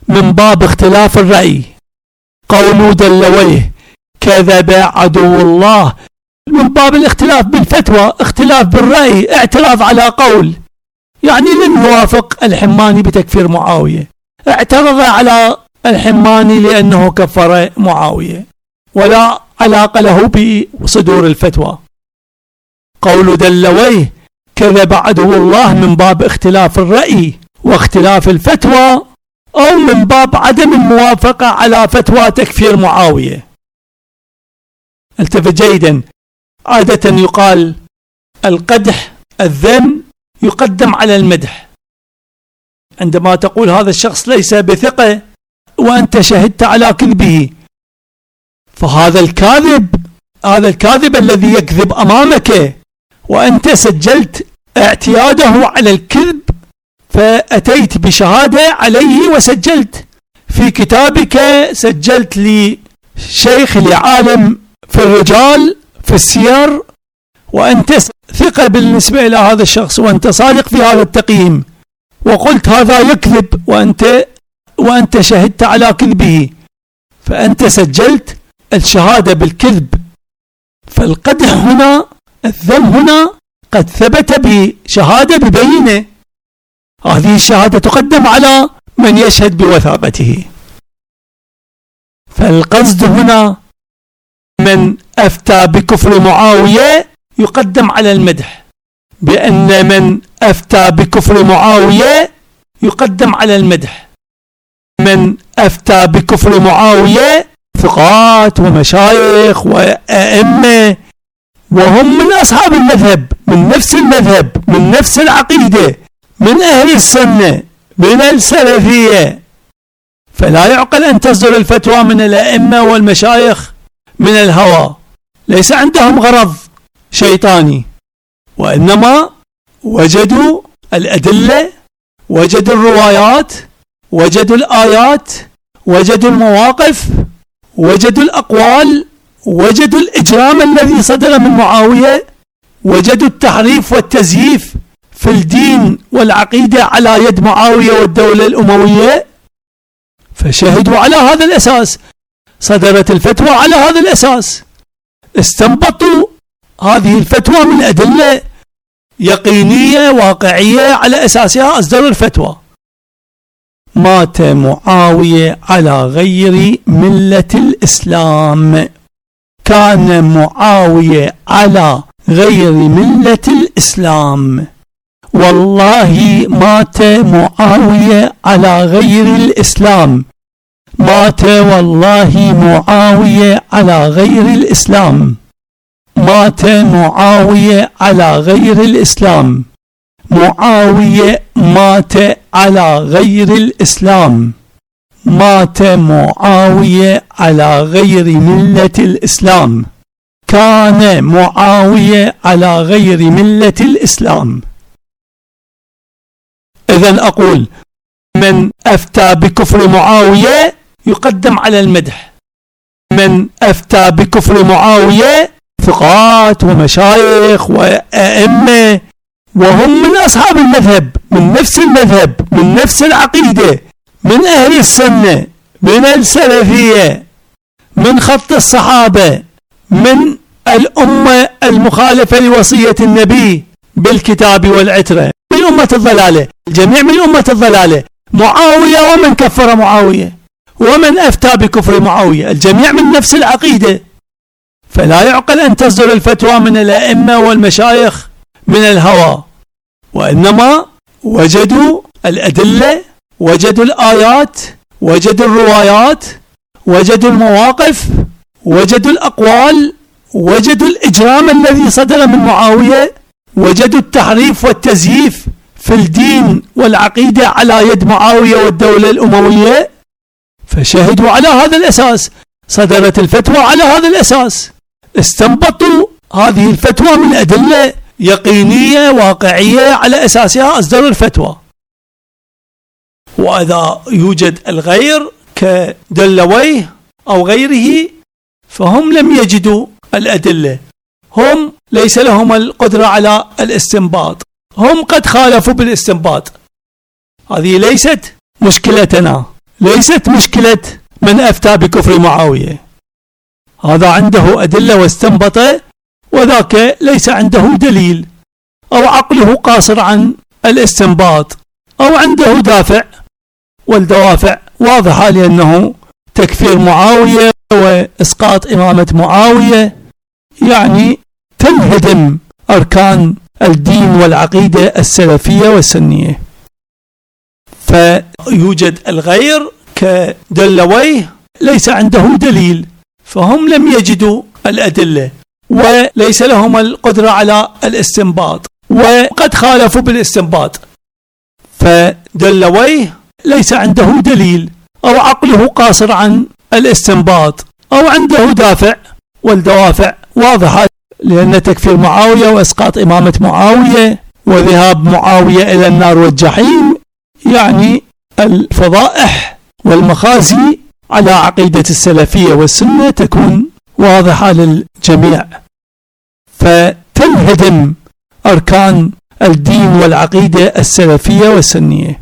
من باب اختلاف الرأي. قول دلويه كذب عدو الله من باب الاختلاف بالفتوى، اختلاف بالرأي، اعتراض على قول. يعني لم يوافق الحماني بتكفير معاوية، اعترض على الحماني لأنه كفر معاوية، ولا علاقة له بصدور الفتوى. قول دلويه كذب عدو الله من باب اختلاف الرأي واختلاف الفتوى، أو من باب عدم الموافقة على فتوى تكفير معاوية. التفت جيدا، عادة يقال القدح الذم يقدم على المدح. عندما تقول هذا الشخص ليس بثقة وأنت شهدت على كذبه، فهذا الكاذب، هذا الكاذب الذي يكذب أمامك وأنت سجلت اعتياده على الكذب، فأتيت بشهادة عليه وسجلت في كتابك، سجلت لي شيخ لعالم في الرجال في السير، وأنت ثقة بالنسبة إلى هذا الشخص وأنت صادق في هذا التقييم، وقلت هذا يكذب وأنت شهدت على كذبه، فأنت سجلت الشهادة بالكذب. فالقدح هنا، الذم هنا قد ثبت بشهادة ببينة، هذه الشهادة تقدم على من يشهد بوثاقته. فالقصد هنا من أفتى بكفر معاوية يقدم على المدح، بأن من أفتى بكفر معاوية يقدم على المدح. من أفتى بكفر معاوية ثقات ومشايخ وأئمة، وهم من أصحاب المذهب، من نفس المذهب، من نفس العقيدة، من أهل السنة، من السلفية. فلا يعقل أن تصدر الفتوى من الأئمة والمشايخ من الهوى، ليس عندهم غرض شيطاني، وإنما وجدوا الأدلة، وجدوا الروايات، وجدوا الآيات، وجدوا المواقف، وجدوا الأقوال، وجدوا الإجرام الذي صدر من معاوية، وجدوا التحريف والتزييف في الدين والعقيدة على يد معاوية والدولة الأموية، فشهدوا على هذا الأساس، صدرت الفتوى على هذا الأساس، استنبطوا هذه الفتوى من أدلة يقينية واقعية، على أساسها أصدروا الفتوى. مات معاوية على غير ملة الإسلام، كان معاوية على غير ملة الإسلام، والله مات معاوية على غير الإسلام، مات والله معاوية على غير الإسلام، مات معاوية على غير الإسلام، معاوية مات على غير الإسلام، مات معاوية على غير ملة الإسلام، كان معاوية على غير ملة الإسلام. إذن أقول من أفتى بكفر معاوية يقدم على المدح. من أفتى بكفر معاوية ثقات ومشايخ وأئمة، وهم من أصحاب المذهب، من نفس المذهب، من نفس العقيدة، من أهل السنة، من السلفية، من خط الصحابة، من الأمة المخالفة لوصية النبي بالكتاب والعترة، من أمة الضلالة، الجميع من أمة الضلالة. معاوية ومن كفر معاوية ومن أفتى بكفر معاوية، الجميع من نفس العقيدة. فلا يعقل أن تصدر الفتوى من الأئمة والمشايخ من الهوى، وإنما وجدوا الأدلة، وجدوا الآيات، وجدوا الروايات، وجدوا المواقف، وجدوا الأقوال، وجدوا الإجرام الذي صدر من معاوية، وجدوا التحريف والتزييف في الدين والعقيدة على يد معاوية والدولة الأموية، فشهدوا على هذا الأساس، صدرت الفتوى على هذا الأساس، استنبطوا هذه الفتوى من أدلة يقينية واقعية، على أساسها أصدروا الفتوى. وإذا يوجد الغير كدلويه أو غيره، فهم لم يجدوا الأدلة، هم ليس لهم القدرة على الاستنباط، هم قد خالفوا بالاستنباط. هذه ليست مشكلتنا، ليست مشكلة من أفتى بكفر معاوية، هذا عنده أدلة واستنبط، وذاك ليس عنده دليل، أو عقله قاصر عن الاستنباط، أو عنده دافع، والدوافع واضحة، لأنه تكفير معاوية وإسقاط إمامة معاوية يعني تنهدم أركان الدين والعقيدة السلفية والسنية. فيوجد الغير كدلويه ليس عنده دليل، فهم لم يجدوا الأدلة وليس لهم القدرة على الاستنباط، وقد خالفوا بالاستنباط. فدلويه ليس عنده دليل، أو عقله قاصر عن الاستنباط، أو عنده دافع، والدوافع واضحة، لأن تكفير معاوية وإسقاط إمامة معاوية وذهاب معاوية إلى النار والجحيم يعني الفضائح والمخازي على عقيدة السلفية والسنة تكون واضحة للجميع، فتنهدم أركان الدين والعقيدة السلفية والسنية.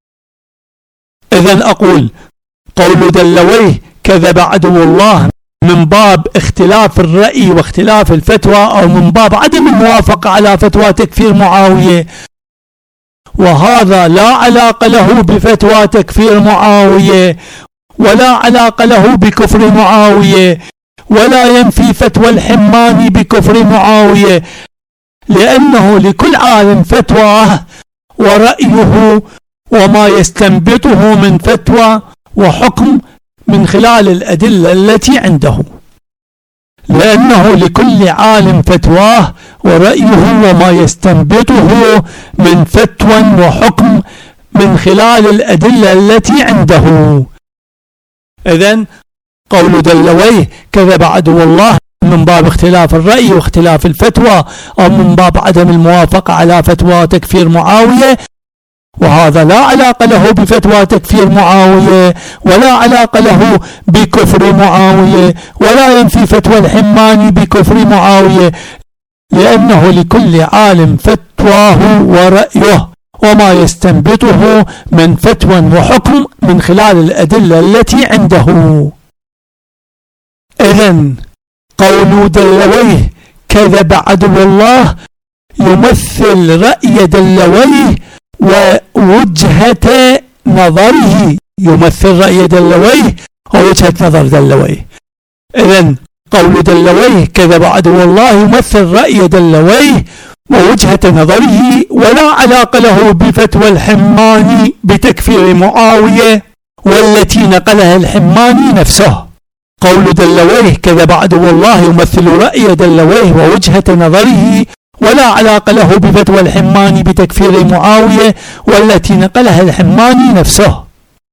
إذن أقول قول دلويه كذب عدو الله من باب اختلاف الرأي واختلاف الفتوى، أو من باب عدم الموافقة على فتوى تكفير معاوية، وهذا لا علاقة له بفتوى تكفير معاوية، ولا علاقة له بكفر معاوية، ولا ينفي فتوى الحماني بكفر معاوية، لأنه لكل عالم فتواه ورأيه وما يستنبطه من فتوى وحكم من خلال الأدلة التي عنده، لأنه لكل عالم فتواه ورأيه وما يستنبطه من فتوى وحكم من خلال الأدلة التي عنده. إذن قول دلويه كذب عدو الله من باب اختلاف الرأي واختلاف الفتوى، أو من باب عدم الموافقة على فتوى تكفير معاوية، وهذا لا علاقة له بفتوى تكفير معاوية، ولا علاقة له بكفر معاوية، ولا ينفي فتوى الحماني بكفر معاوية، لأنه لكل عالم فتواه ورأيه وما يستنبطه من فتوى وحكم من خلال الأدلة التي عنده. إذن قول دلويه كذب عدو الله يمثل رأي دلويه ووجهة نظره، يمثل رأي دلويه ووجهة نظر دلويه. إذن قول دلويه كذب عدو الله يمثل رأي دلويه ووجهة نظره، ولا علاقة له بفتوى الحماني بتكفير معاوية والتي نقلها الحماني نفسه. قول دلويه كذب عدو الله يمثل رأي دلويه ووجهة نظره، ولا علاقة له بفتوى الحماني بتكفير معاوية والتي نقلها الحماني نفسه.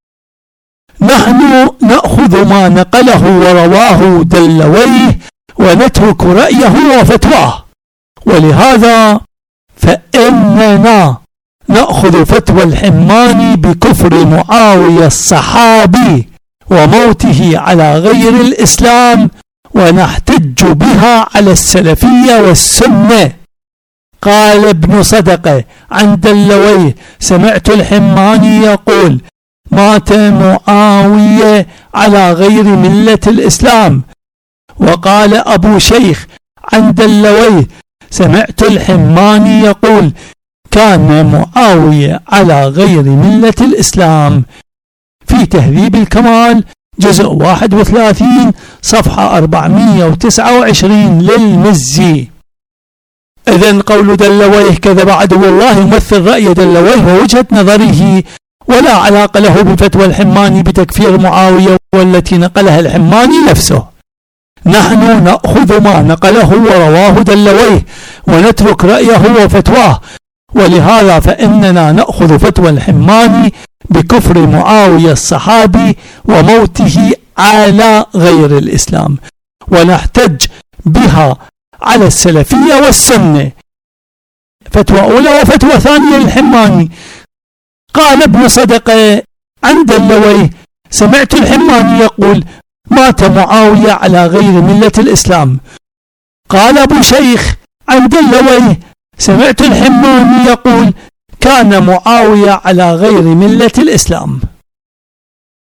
نحن نأخذ ما نقله ورواه دلويه ونترك رأيه وفتواه، ولهذا فإننا نأخذ فتوى الحماني بكفر معاوية الصحابي وموته على غير الإسلام، ونحتج بها على السلفية والسنة. قال ابن صدقة عن دلويه سمعت الحماني يقول مات معاوية على غير ملة الإسلام. وقال أبو شيخ عن دلويه سمعت الحماني يقول كان معاوية على غير ملة الإسلام. في تهذيب الكمال جزء 31 صفحة 429 للمزي. إذن قول دلويه كذب عدو الله يمثل رأي دلويه ووجهة نظره، ولا علاقة له بفتوى الحماني بتكفير معاوية والتي نقلها الحماني نفسه. نحن نأخذ ما نقله ورواه دلويه ونترك رأيه وفتواه، ولهذا فإننا نأخذ فتوى الحماني بكفر معاوية الصحابي وموته على غير الإسلام، ونحتج بها على السلفية والسنة. فتوى أولى وفتوى ثانية للحماني. قال ابن صدقة عن دلويه سمعت الحماني يقول مات معاوية على غير ملة الإسلام. قال أبو شيخ عن دلويه سمعت الحماني يقول كان معاوية على غير ملة الإسلام.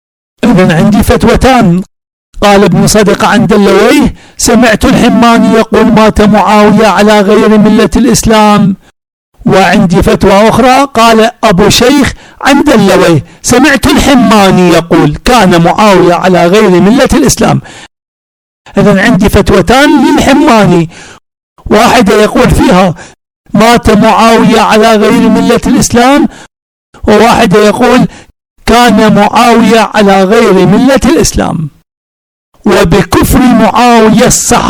إذن عندي فتوتان. قال ابن صدقة عن دلويه: سمعت الحماني يقول مات معاوية على غير ملة الإسلام. وعندي فتوى أخرى قال أبو شيخ عن دلويه: سمعت الحماني يقول كان معاوية على غير ملة الإسلام. إذن عندي فتوتان للحماني، واحدة يقول فيها مات معاوية على غير ملة الإسلام، وواحدة يقول كان معاوية على غير ملة الإسلام. وبكفر معاوية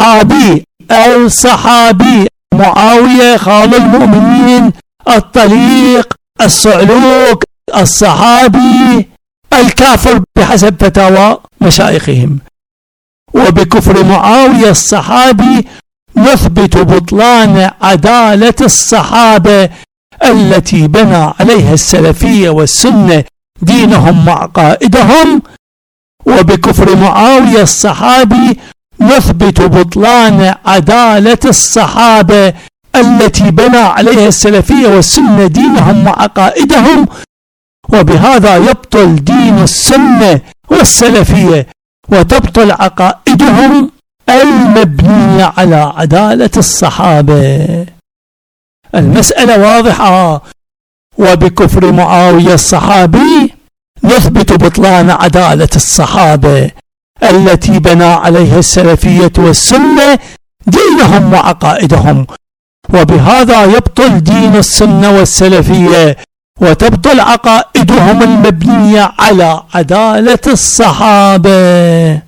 الصحابي معاوية خال المؤمنين الطليق الصعلوك الصحابي الكافر بحسب فتاوى مشايخهم. وبكفر معاوية الصحابي نثبت بطلان عدالة الصحابة التي بنى عليها السلفية والسنة دينهم وعقائدهم. وبكفر معاوية الصحابي نثبت بطلان عدالة الصحابة التي بنى عليها السلفية والسنة دينهم وعقائدهم. وبهذا يبطل دين السنة والسلفية وتبطل عقائدهم المبنية على عدالة الصحابة. المسألة واضحة. وبكفر معاوية الصحابي نثبت بطلان عدالة الصحابة التي بنى عليها السلفية والسنة دينهم وعقائدهم. وبهذا يبطل دين السنة والسلفية وتبطل عقائدهم المبنية على عدالة الصحابة.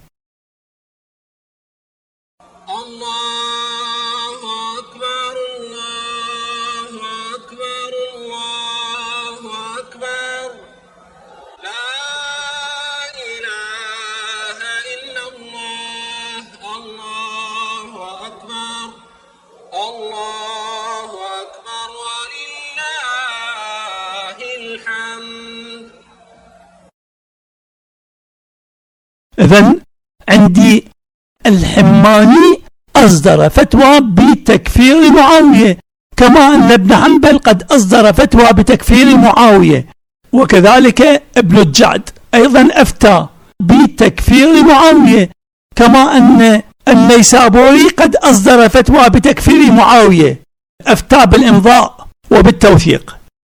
إذن عندي الحماني أصدر فتوى بتكفير معاوية، كما أن ابن حنبل قد أصدر فتوى بتكفير معاوية، وكذلك ابن الجعد أيضا أفتى بتكفير معاوية، كما أن النيسابوري قد أصدر فتوى بتكفير معاوية، أفتى بالإمضاء وبالتوثيق.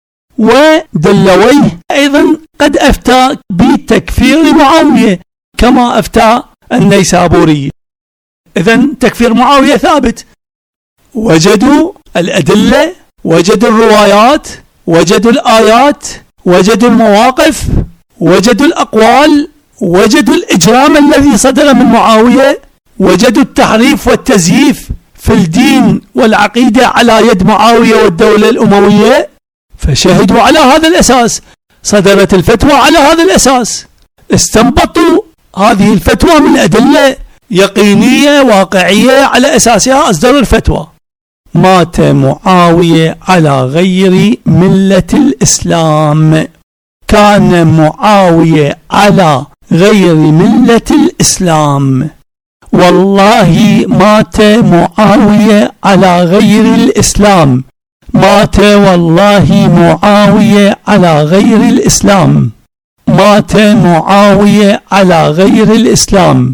ودلويه أيضا قد أفتى بتكفير معاوية كما أفتى النيسابوري. إذن تكفير معاوية ثابت. وجدوا الأدلة، وجدوا الروايات، وجدوا الآيات، وجدوا المواقف، وجدوا الأقوال، وجدوا الإجرام الذي صدر من معاوية، وجدوا التحريف والتزييف في الدين والعقيدة على يد معاوية والدولة الأموية، فشهدوا على هذا الأساس، صدرت الفتوى على هذا الأساس، استنبطوا هذه الفتوى من أدلة يقينية واقعية على أساسها أصدروا الفتوى. مات معاوية على غير ملة الإسلام. كان معاوية على غير ملة الإسلام. والله مات معاوية على غير الإسلام. مات والله معاوية على غير الإسلام. مات معاوية على غير الإسلام.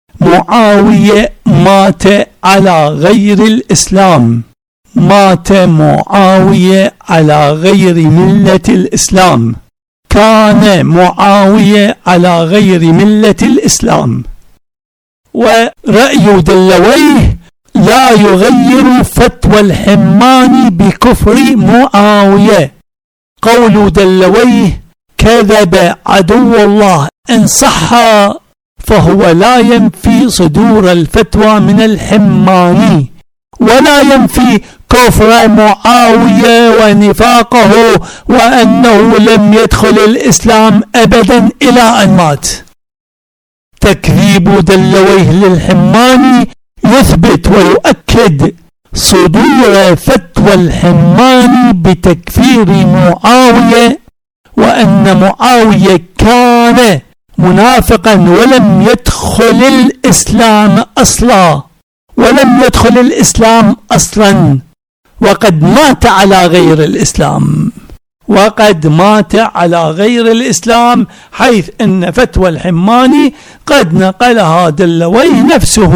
معاوية مات على غير الإسلام. مات معاوية على غير ملة الإسلام. كان معاوية على غير ملة الإسلام. ورأي دلويه لا يغير فتوى الحماني بكفر معاوية. قول دلويه كذب عدو الله إن صح فهو لا ينفي صدور الفتوى من الحماني، ولا ينفي كفر معاوية ونفاقه وأنه لم يدخل الإسلام أبدا إلى أن مات. تكذيب دلويه للحماني يثبت ويؤكد صدور فتوى الحماني بتكفير معاوية، وأن معاوية كان منافقا ولم يدخل الإسلام أصلا، ولم يدخل الإسلام أصلا، وقد مات على غير الإسلام. وقد مات على غير الإسلام، حيث أن فتوى الحماني قد نقلها دلويه نفسه.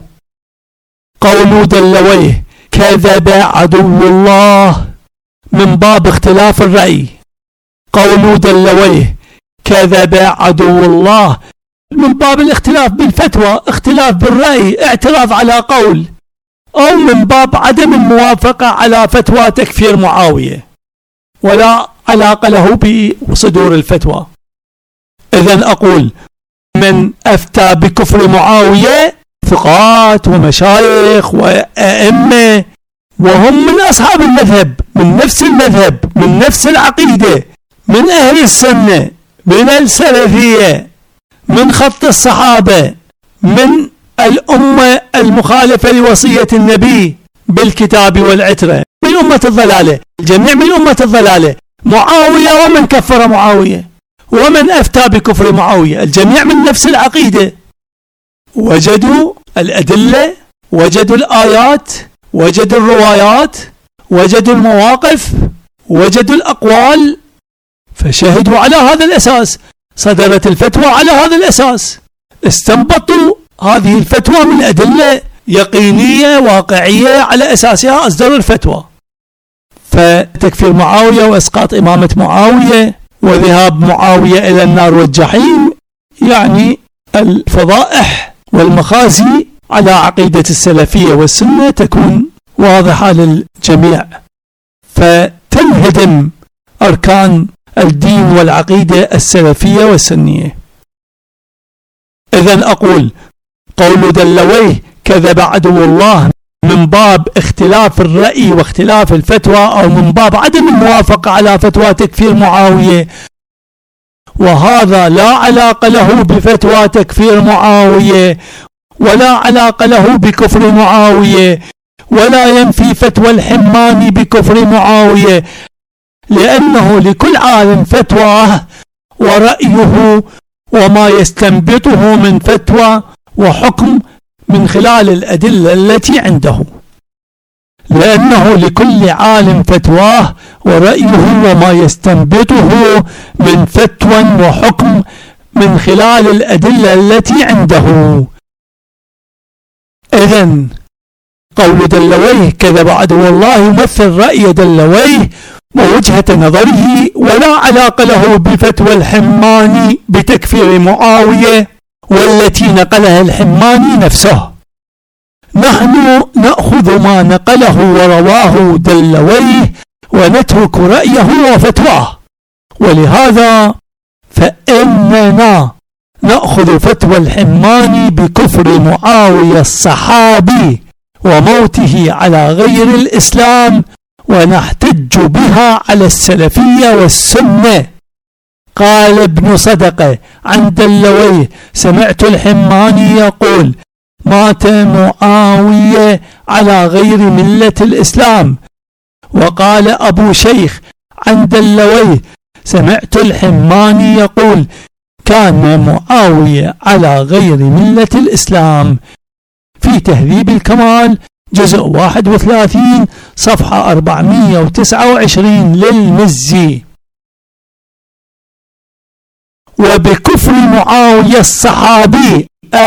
قول دلويه كذب عدو الله من باب اختلاف الرأي. قول دلويه كذب عدو الله من باب الاختلاف بالفتوى، اختلاف بالرأي، اعتراض على قول، أو من باب عدم الموافقة على فتوى تكفير معاوية، ولا علاقة له بصدور الفتوى. إذن أقول من أفتى بكفر معاوية ثقات ومشايخ وأئمة، وهم من أصحاب المذهب، من نفس المذهب، من نفس العقيدة، من أهل السنة، من السلفية، من خط الصحابة، من الأمة المخالفة لوصية النبي بالكتاب والعترة، من أمة الضلالة، الجميع من أمة الضلالة. معاوية ومن كفر معاوية ومن أفتى بكفر معاوية، الجميع من نفس العقيدة. وجدوا الأدلة، وجدوا الآيات، وجدوا الروايات، وجدوا المواقف، وجدوا الأقوال، فشهدوا على هذا الأساس، صدرت الفتوى على هذا الأساس، استنبطوا هذه الفتوى من أدلة يقينية واقعية، على أساسها أصدروا الفتوى. فتكفير معاوية وإسقاط إمامة معاوية وذهاب معاوية إلى النار والجحيم يعني الفضائح والمخازي على عقيدة السلفية والسنة تكون واضحة للجميع، فتنهدم أركان الدين والعقيدة السلفية والسنية. إذن أقول قول دلويه كذب عدو الله من باب اختلاف الرأي واختلاف الفتوى، أو من باب عدم الموافقة على فتوى تكفير معاوية، وهذا لا علاقة له بفتوى تكفير معاوية، ولا علاقة له بكفر معاوية، ولا ينفي فتوى الحماني بكفر معاوية، لأنه لكل عالم فتواه ورأيه وما يستنبطه من فتوى وحكم من خلال الأدلة التي عنده، لأنه لكل عالم فتواه ورأيه وما يستنبطه من فتوى وحكم من خلال الأدلة التي عنده. إذن قول دلويه كذب عدو الله يمثل رأي دلويه ووجهة نظره، ولا علاقة له بفتوى الحماني بتكفير معاوية والتي نقلها الحماني نفسه. نحن نأخذ ما نقله ورواه دلويه ونترك رأيه وفتواه، ولهذا فإننا نأخذ فتوى الحماني بكفر معاوية الصحابي وموته على غير الإسلام، ونحتج بها على السلفية والسنة. قال ابن صدقة عن دلويه سمعت الحماني يقول مات معاوية على غير ملة الإسلام. وقال أبو شيخ عن دلويه سمعت الحماني يقول كان معاوية على غير ملة الإسلام. في تهذيب الكمال جزء 31 صفحة 429 للمزي. وبكفر معاوية الصحابي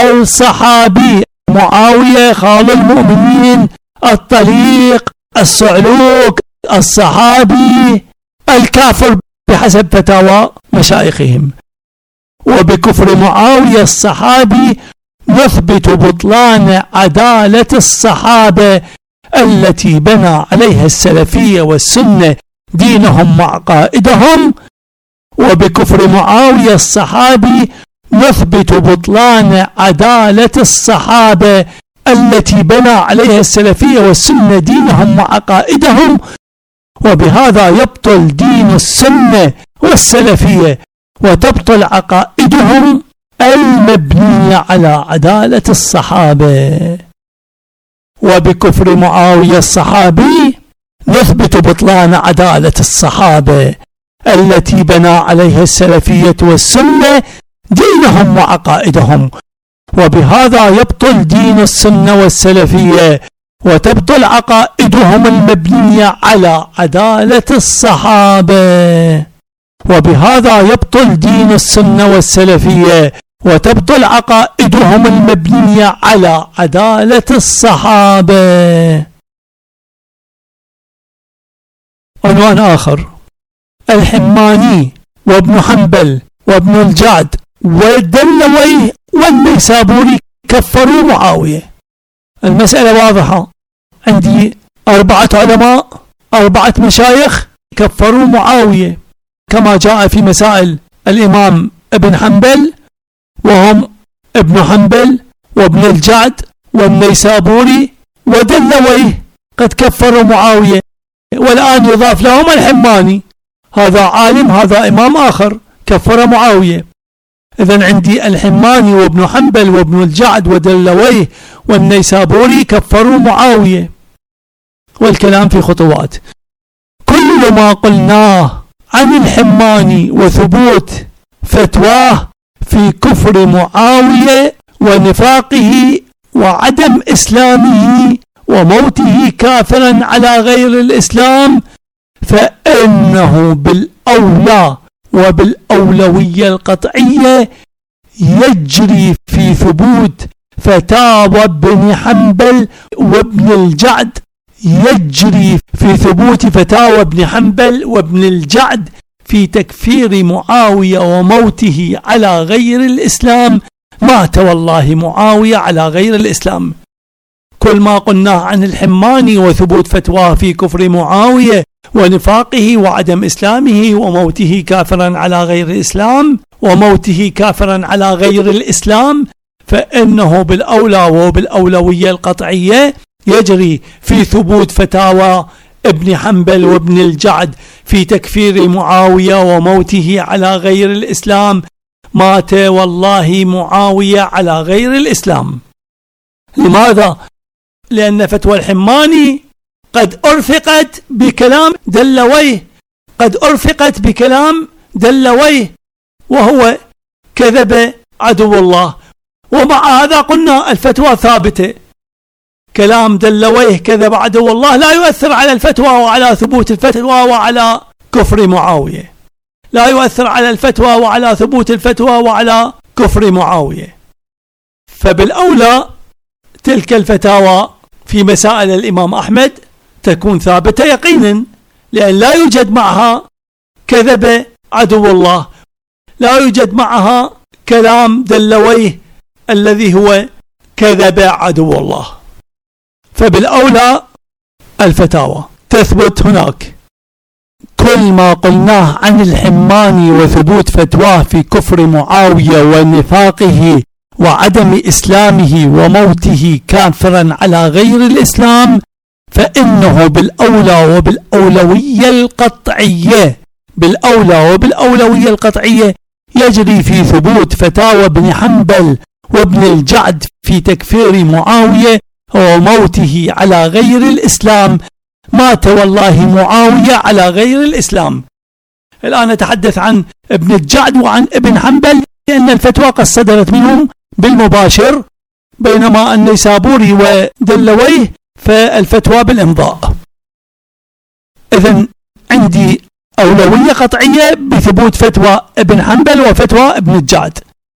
معاوية خال المؤمنين الطليق الصعلوك الصحابي الكافر بحسب فتاوى مشايخهم. وبكفر معاوية الصحابي نثبت بطلان عدالة الصحابة التي بنى عليها السلفية والسنة دينهم وعقائدهم. وبكفر معاوية الصحابي نثبت بطلان عدالة الصحابة التي بنى عليها السلفية والسنة دينهم وعقائدهم، وبهذا يبطل دين السنة والسلفية وتبطل عقائدهم المبنية على عدالة الصحابة. وبكفر معاوية الصحابي نثبت بطلان عدالة الصحابة التي بنى عليها السلفية والسنة دينهم وعقائدهم، وبهذا يبطل دين السنة والسلفية وتبطل عقائدهم المبنية على عدالة الصحابة، وبهذا يبطل دين السنة والسلفية، وتبطل عقائدهم المبنية على عدالة الصحابة. عنوان آخر: الحماني وابن حنبل وابن الجعد والدلوي والنيسابوري كفروا معاوية. المسألة واضحة، عندي 4 علماء، 4 مشايخ كفروا معاوية كما جاء في مسائل الإمام ابن حنبل، وهم ابن حنبل وابن الجعد والنيسابوري ودلوي قد كفروا معاوية، والآن يضاف لهم الحماني، هذا عالم هذا إمام آخر كفر معاوية. إذن عندي الحماني وابن حنبل وابن الجعد ودلوي والنيسابوري كفروا معاوية، والكلام في خطوات. كل ما قلناه عن الحماني وثبوت فتواه في كفر معاوية ونفاقه وعدم إسلامه وموته كافرا على غير الإسلام، فإنه بالأولى وبالأولوية القطعية يجري في ثبوت فتاوى ابن حنبل وابن الجعد، يجري في ثبوت فتاوى ابن حنبل وابن الجعد في تكفير معاوية وموته على غير الإسلام. مات والله معاوية على غير الإسلام. كل ما قلناه عن الحماني وثبوت فتواه في كفر معاوية ونفاقه وعدم إسلامه وموته كافرا على غير الإسلام على غير الإسلام، فإنه بالأولى وبالأولوية القطعية يجري في ثبوت فتاوى ابن حنبل وابن الجعد في تكفير معاوية وموته على غير الإسلام. مات والله معاوية على غير الإسلام. لماذا؟ لأن فتوى الحماني قد أرفقت بكلام دلويه وهو كذب عدو الله، ومع هذا قلنا الفتوى ثابتة. كلام دلويه كذب عدو الله لا يؤثر على الفتوى وعلى ثبوت الفتوى وعلى كفر معاوية، لا يؤثر على الفتوى وعلى ثبوت الفتوى وعلى كفر معاوية. فبالأولى تلك الفتاوى في مسائل الإمام أحمد تكون ثابتة يقينا، لأن لا يوجد معها كذب عدو الله، لا يوجد معها كلام دلويه الذي هو كذب عدو الله. فبالأولى الفتاوى تثبت هناك. كل ما قلناه عن الحماني وثبوت فتواه في كفر معاوية ونفاقه وعدم إسلامه وموته كافرا على غير الإسلام، فإنه بالأولى وبالأولوية القطعية يجري في ثبوت فتاوى ابن حنبل وابن الجعد في تكفير معاوية وموته على غير الإسلام. مات والله معاوية على غير الإسلام. الآن نتحدث عن ابن الجعد وعن ابن حنبل لأن الفتوى قد صدرت منهم بالمباشر، بينما النيسابوري ودلويه فالفتوى بالإمضاء. إذن عندي أولوية قطعية بثبوت فتوى ابن حنبل وفتوى ابن الجعد.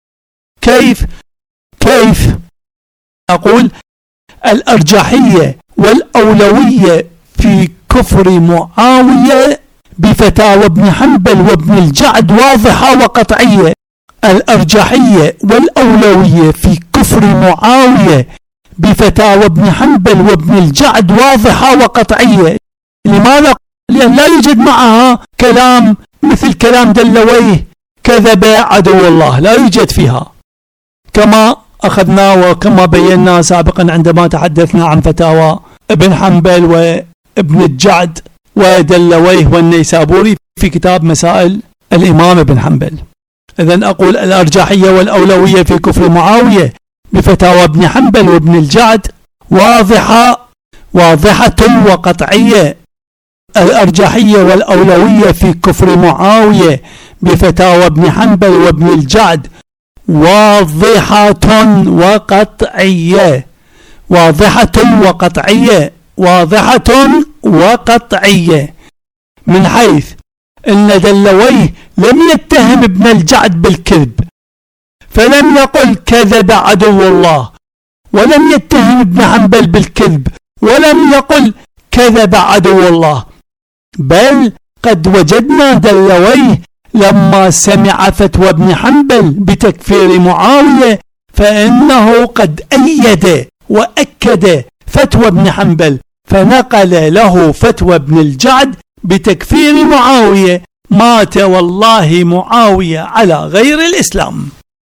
كيف أقول الأرجحية والأولوية في كفر معاوية بفتاوى ابن حنبل وابن الجعد واضحة وقطعية. الأرجحية والأولوية في كفر معاوية بفتاوى ابن حنبل وابن الجعد واضحة وقطعية. لماذا؟ لأن لا يوجد معها كلام مثل كلام دلويه كذب عدو الله، لا يوجد فيها، كما أخذنا وكما بينا سابقا عندما تحدثنا عن فتاوى ابن حنبل وابن الجعد ودلويه والنيسابوري في كتاب مسائل الإمام ابن حنبل. إذن أقول الأرجحية والأولوية في كفر معاوية بفتاوى ابن حنبل وابن الجعد واضحة وقطعية. الأرجحية والأولوية في كفر معاوية بفتاوى ابن حنبل وابن الجعد واضحة وقطعية. واضحة وقطعية، واضحة وقطعية، من حيث أن دلويه لم يتهم ابن الجعد بالكذب، فلم يقل كذب عدو الله، ولم يتهم ابن حنبل بالكذب، ولم يقل كذب عدو الله، بل قد وجدنا دلويه لما سمع فتوى ابن حنبل بتكفير معاوية فإنه قد أيد وأكد فتوى ابن حنبل، فنقل له فتوى ابن الجعد بتكفير معاوية. مات والله معاوية على غير الإسلام.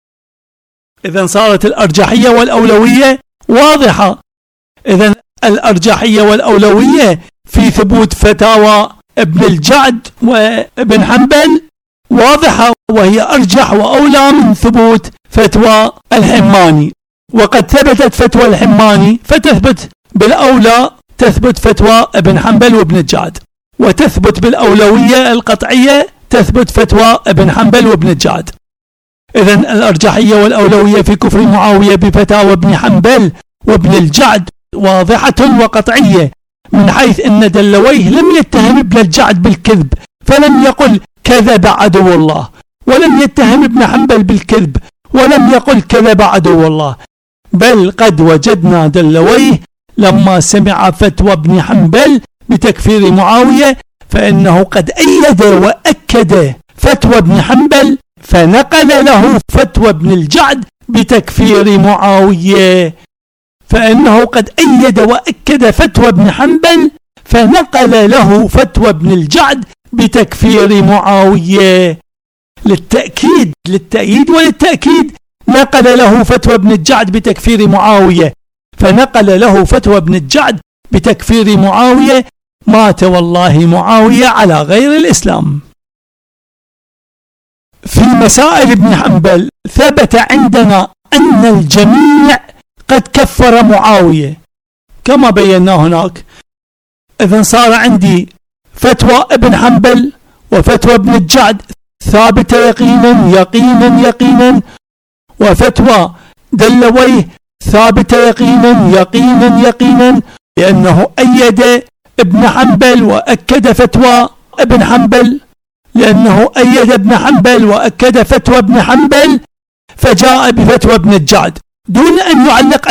إذن صارت الأرجحية والأولوية واضحة. إذن الأرجحية والأولوية في ثبوت فتاوى ابن الجعد وابن حنبل واضحة، وهي أرجح وأولى من ثبوت فتوى الحماني. وقد ثبتت فتوى الحماني فتثبت بالأولى تثبت فتوى ابن حنبل وابن الجعد، وتثبت بالأولوية القطعية تثبت فتوى ابن حنبل وابن الجعد. إذن الأرجحية والأولوية في كفر معاوية بفتاوى ابن حنبل وابن الجعد واضحة وقطعية، من حيث أن دلويه لم يتهم ابن الجعد بالكذب، فلم يقل كذب عدو الله، ولم يتهم ابن حنبل بالكذب، ولم يقل كذب عدو الله، بل قد وجدنا دلويه لما سمع فتوى ابن حنبل بتكفير معاوية فإنه قد أيد وأكد فتوى ابن حنبل، فنقل له فتوى ابن الجعد بتكفير معاوية. فإنه قد أيد وأكد فتوى ابن حنبل فنقل له فتوى ابن الجعد بتكفير معاوية. للتأييد وللتأكيد نقل له فتوى ابن الجعد بتكفير معاوية، فنقل له فتوى ابن الجعد بتكفير معاوية. مات والله معاوية على غير الإسلام. في مسائل ابن حنبل ثبت عندنا أن الجميع قد كفر معاوية كما بينا هناك. إذن صار عندي فتوى ابن حنبل وفتوى ابن الجعد ثابتة يقينا، وفتوى دلويه ثابتة يقينا لأنه أيد ابن حنبل وأكد فتوى ابن حنبل، لأنه أيد ابن حنبل وأكد فتوى ابن حنبل، فجاء بفتوى ابن الجعد دون أن يعلق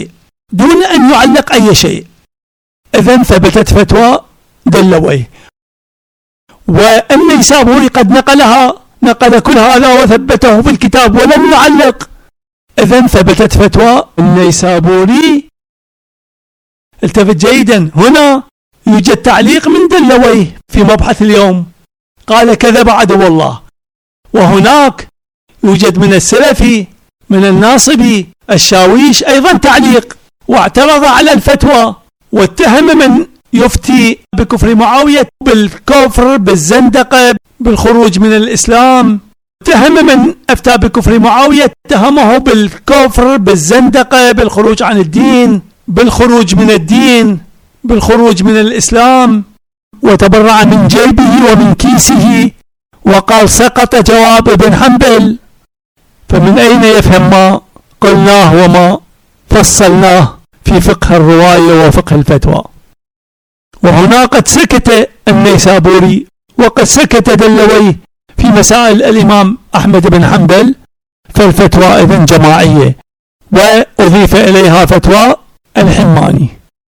أي شيء. إذن ثبتت فتوى دلويه. والنيسابوري قد نقل كل هذا وثبته في الكتاب ولم يعلق. إذن ثبتت فتوى النيسابوري. التفت جيدا، هنا يوجد تعليق من دلويه في مبحث اليوم قال كذب عدو الله، وهناك يوجد من السلفي من الناصبي الشاويش أيضا تعليق، واعترض على الفتوى واتهم من يفتي بكفر معاوية بالكفر بالزندقة بالخروج من الإسلام. اتهم من أفتى بكفر معاوية اتهمه بالكفر بالزندقة بالخروج عن الدين بالخروج من الدين بالخروج من الإسلام، وتبرع من جيبه ومن كيسه وقال سقط جواب ابن حنبل. فمن أين يفهم ما قلناه وما فصلناه في فقه الرواية وفقه الفتوى؟ وهنا قد سكت النيسابوري وقد سكت دلويه في مسائل الإمام أحمد بن حنبل، فالفتوى إذن جماعية، وأضيف إليها فتوى الحماني.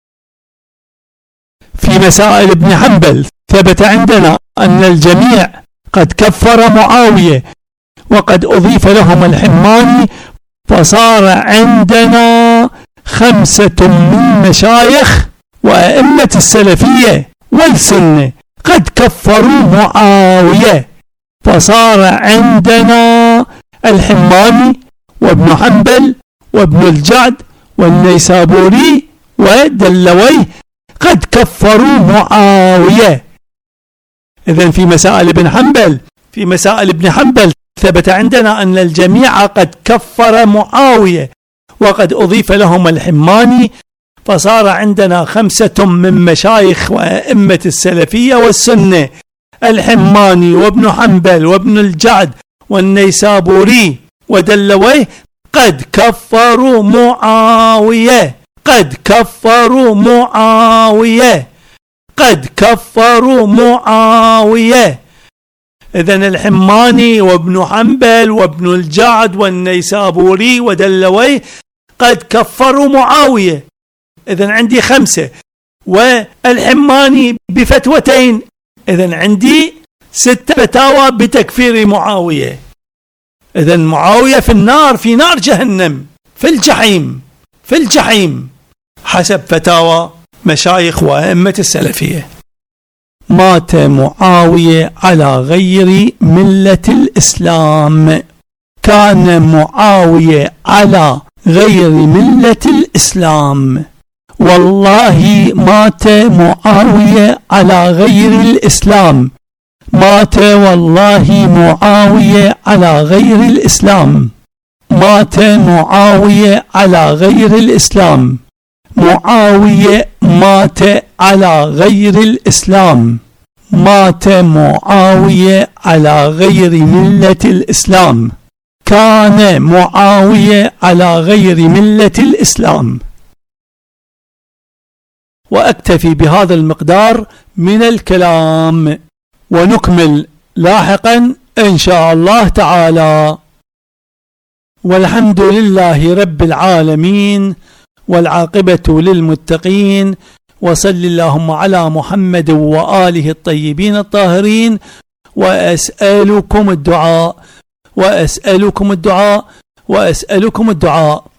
في مسائل ابن حنبل ثبت عندنا أن الجميع قد كفر معاوية وقد أضيف لهم الحماني، فصار عندنا 5 من مشايخ وأئمة السلفية والسنة قد كفروا معاوية، فصار عندنا الحماني وابن حنبل وابن الجعد والنيسابوري ودلويه قد كفروا معاوية. إذن في مسائل ابن حنبل ثبت عندنا أن الجميع قد كفر معاوية وقد أضيف لهم الحماني، فصار عندنا 5 من مشايخ وأئمة السلفية والسنة الحماني وابن حنبل وابن الجعد والنيسابوري ودلويه قد كفروا معاوية، قد كفروا معاوية، قد كفروا معاوية. إذن الحماني وابن حنبل وابن الجعد والنيسابوري ودلويه قد كفروا معاوية. إذن عندي 5، والحماني بفتوتين، إذن عندي 6 فتاوى بتكفير معاوية. إذن معاوية في النار، في نار جهنم، في الجحيم، في الجحيم، حسب فتاوى مشايخ وأئمة السلفية. مات معاوية على غير ملة الإسلام، كان معاوية على غير ملة الإسلام. والله مات معاوية على غير الإسلام، مات والله معاوية على غير الإسلام، مات معاوية على غير الإسلام، معاوية مات على غير الإسلام، مات معاوية على غير ملة الإسلام، كان معاوية على غير ملة الإسلام. وأكتفي بهذا المقدار من الكلام، ونكمل لاحقا إن شاء الله تعالى. والحمد لله رب العالمين، والعاقبة للمتقين، وصل اللهم على محمد وآله الطيبين الطاهرين. وأسألكم الدعاء، وأسألكم الدعاء، وأسألكم الدعاء.